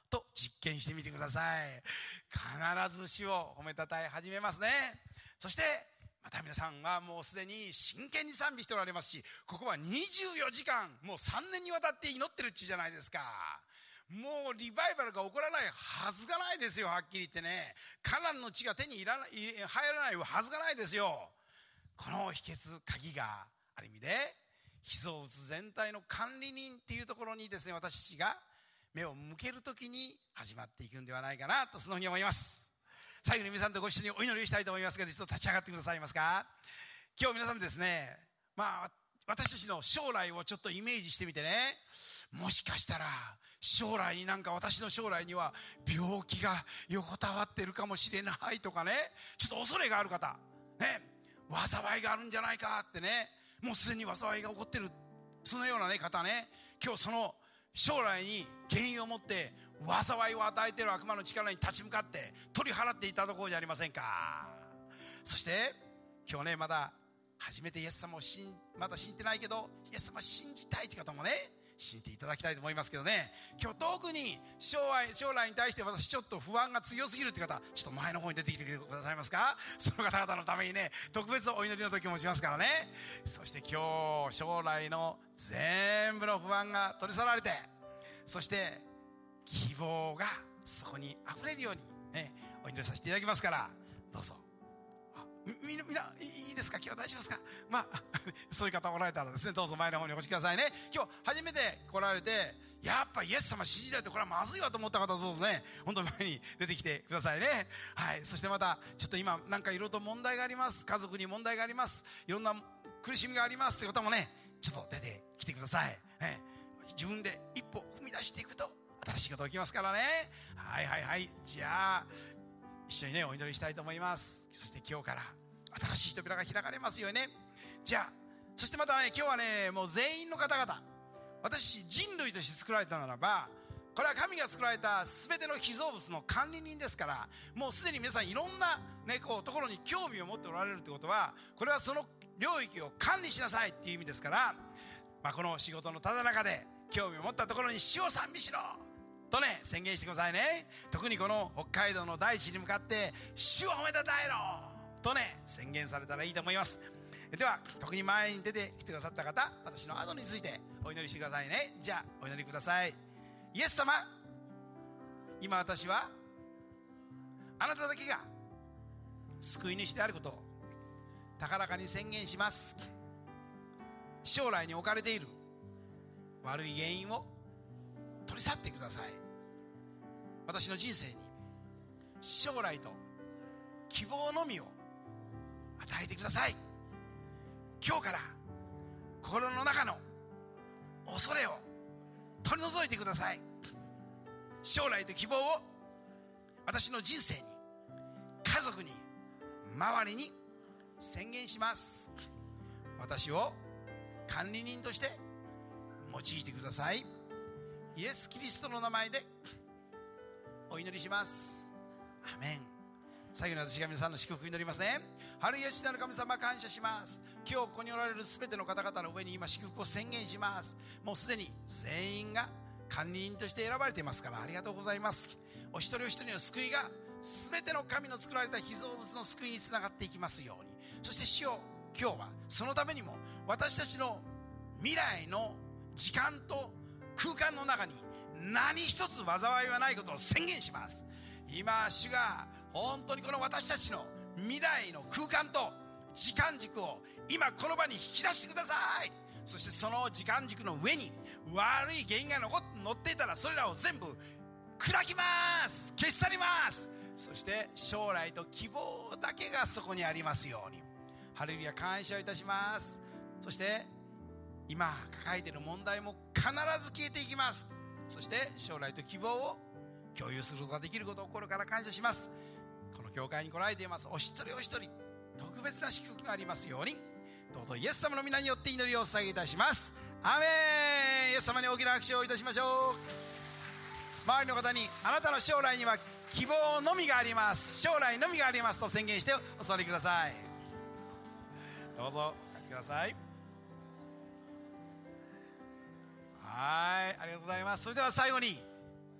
と実験してみてください。必ず主を褒めたたえ始めますね。そしてまた皆さんはもうすでに真剣に賛美しておられますし、ここはにじゅうよじかんもうさんねんにわたって祈ってるっちゅうじゃないですか。もうリバイバルが起こらないはずがないですよ。はっきり言ってね、カナンの地が手に入らない入らないはずがないですよ。この秘訣、鍵がある意味で被造物全体の管理人っていうところにですね、私たちが目を向けるときに始まっていくんではないかなと、そのように思います。最後に皆さんとご一緒にお祈りをしたいと思いますが、実は立ち上がってくださいますか。今日皆さんですね、まあ私たちの将来をちょっとイメージしてみてね、もしかしたら将来になんか私の将来には病気が横たわってるかもしれないとかね、ちょっと恐れがある方ね、災いがあるんじゃないかってね、もうすでに災いが起こってる、そのような、ね、方ね、今日その将来に原因を持って災いを与えている悪魔の力に立ち向かって取り払っていただこうじゃありませんか。そして今日ね、まだ初めてイエス様を信まだ信じてないけどイエス様を信じたいという方もね、信じていただきたいと思いますけどね、今日特に将来、将来に対して私ちょっと不安が強すぎるという方、ちょっと前の方に出てきてくださいますか。その方々のためにね、特別お祈りの時もしますからね。そして今日将来の全部の不安が取り去られて、そして希望がそこにあふれるようにね、お祈りさせていただきますから、どうぞ。みんな、みんないいですか、今日大丈夫ですか。まあそういう方おられたらですね、どうぞ前の方にお越しくださいね。今日初めて来られて、やっぱイエス様信じたいとこれはまずいわと思った方はどうぞね、本当に前に出てきてくださいね。はい。そしてまたちょっと今なんかいろいろと問題があります、家族に問題があります、いろんな苦しみがありますという方もね、ちょっと出てきてくださいね。自分で一歩踏み出していくと新しいことが起きますからね。はいはいはい。じゃあ一緒にね、お祈りしたいと思います。そして今日から新しい扉が開かれますようにね。じゃあそしてまたね、今日はね、もう全員の方々、私人類として作られたならば、これは神が作られた全ての被造物の管理人ですから、もうすでに皆さんいろんな、ね、こうところに興味を持っておられるということは、これはその領域を管理しなさいっていう意味ですから、まあ、この仕事のただ中で興味を持ったところに主を賛美しろとね、宣言してくださいね。特にこの北海道の大地に向かって主を褒めたたえろとね、宣言されたらいいと思います。では特に前に出てきてくださった方、私の後についてお祈りしてくださいね。じゃあお祈りください。イエス様、今私はあなただけが救い主であることを高らかに宣言します。将来に置かれている悪い原因を取り去ってください。私の人生に将来と希望のみを与えてください。今日から心の中の恐れを取り除いてください。将来と希望を私の人生に、家族に、周りに宣言します。私を管理人として用いてください。イエス・キリストの名前でお祈りします。アメン。最後に私が皆さんの祝福を祈りますね。ハレルヤ、父なる神様、感謝します。今日ここにおられるすべての方々の上に今祝福を宣言します。もうすでに全員が管理人として選ばれていますから、ありがとうございます。お一人お一人の救いがすべての神の作られた被造物の救いにつながっていきますように。そして主よ、今日はそのためにも私たちの未来の時間と空間の中に何一つ災いはないことを宣言します。今主が本当にこの私たちの未来の空間と時間軸を今この場に引き出してください。そしてその時間軸の上に悪い原因が乗っていたら、それらを全部砕きます、消し去ります。そして将来と希望だけがそこにありますように。ハレルヤ、感謝いたします。そして今抱えている問題も必ず消えていきます。そして将来と希望を共有することができることを心から感謝します。この教会に来られていますお一人お一人、特別な祝福がありますように、どうぞイエス様の皆によって祈りをお捧げいたします。アーメン。イエス様に大きな拍手をいたしましょう。周りの方に、あなたの将来には希望のみがあります、将来のみがありますと宣言してお座りください。どうぞお書きください。はい、ありがとうございます。それでは最後に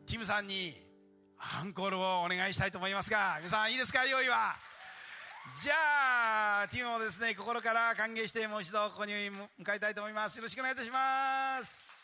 ティムさんにアンコールをお願いしたいと思いますが、皆さんいいですか、用意は。じゃあティムをですね、心から歓迎してもう一度ここに迎えたいと思います。よろしくお願いいたします。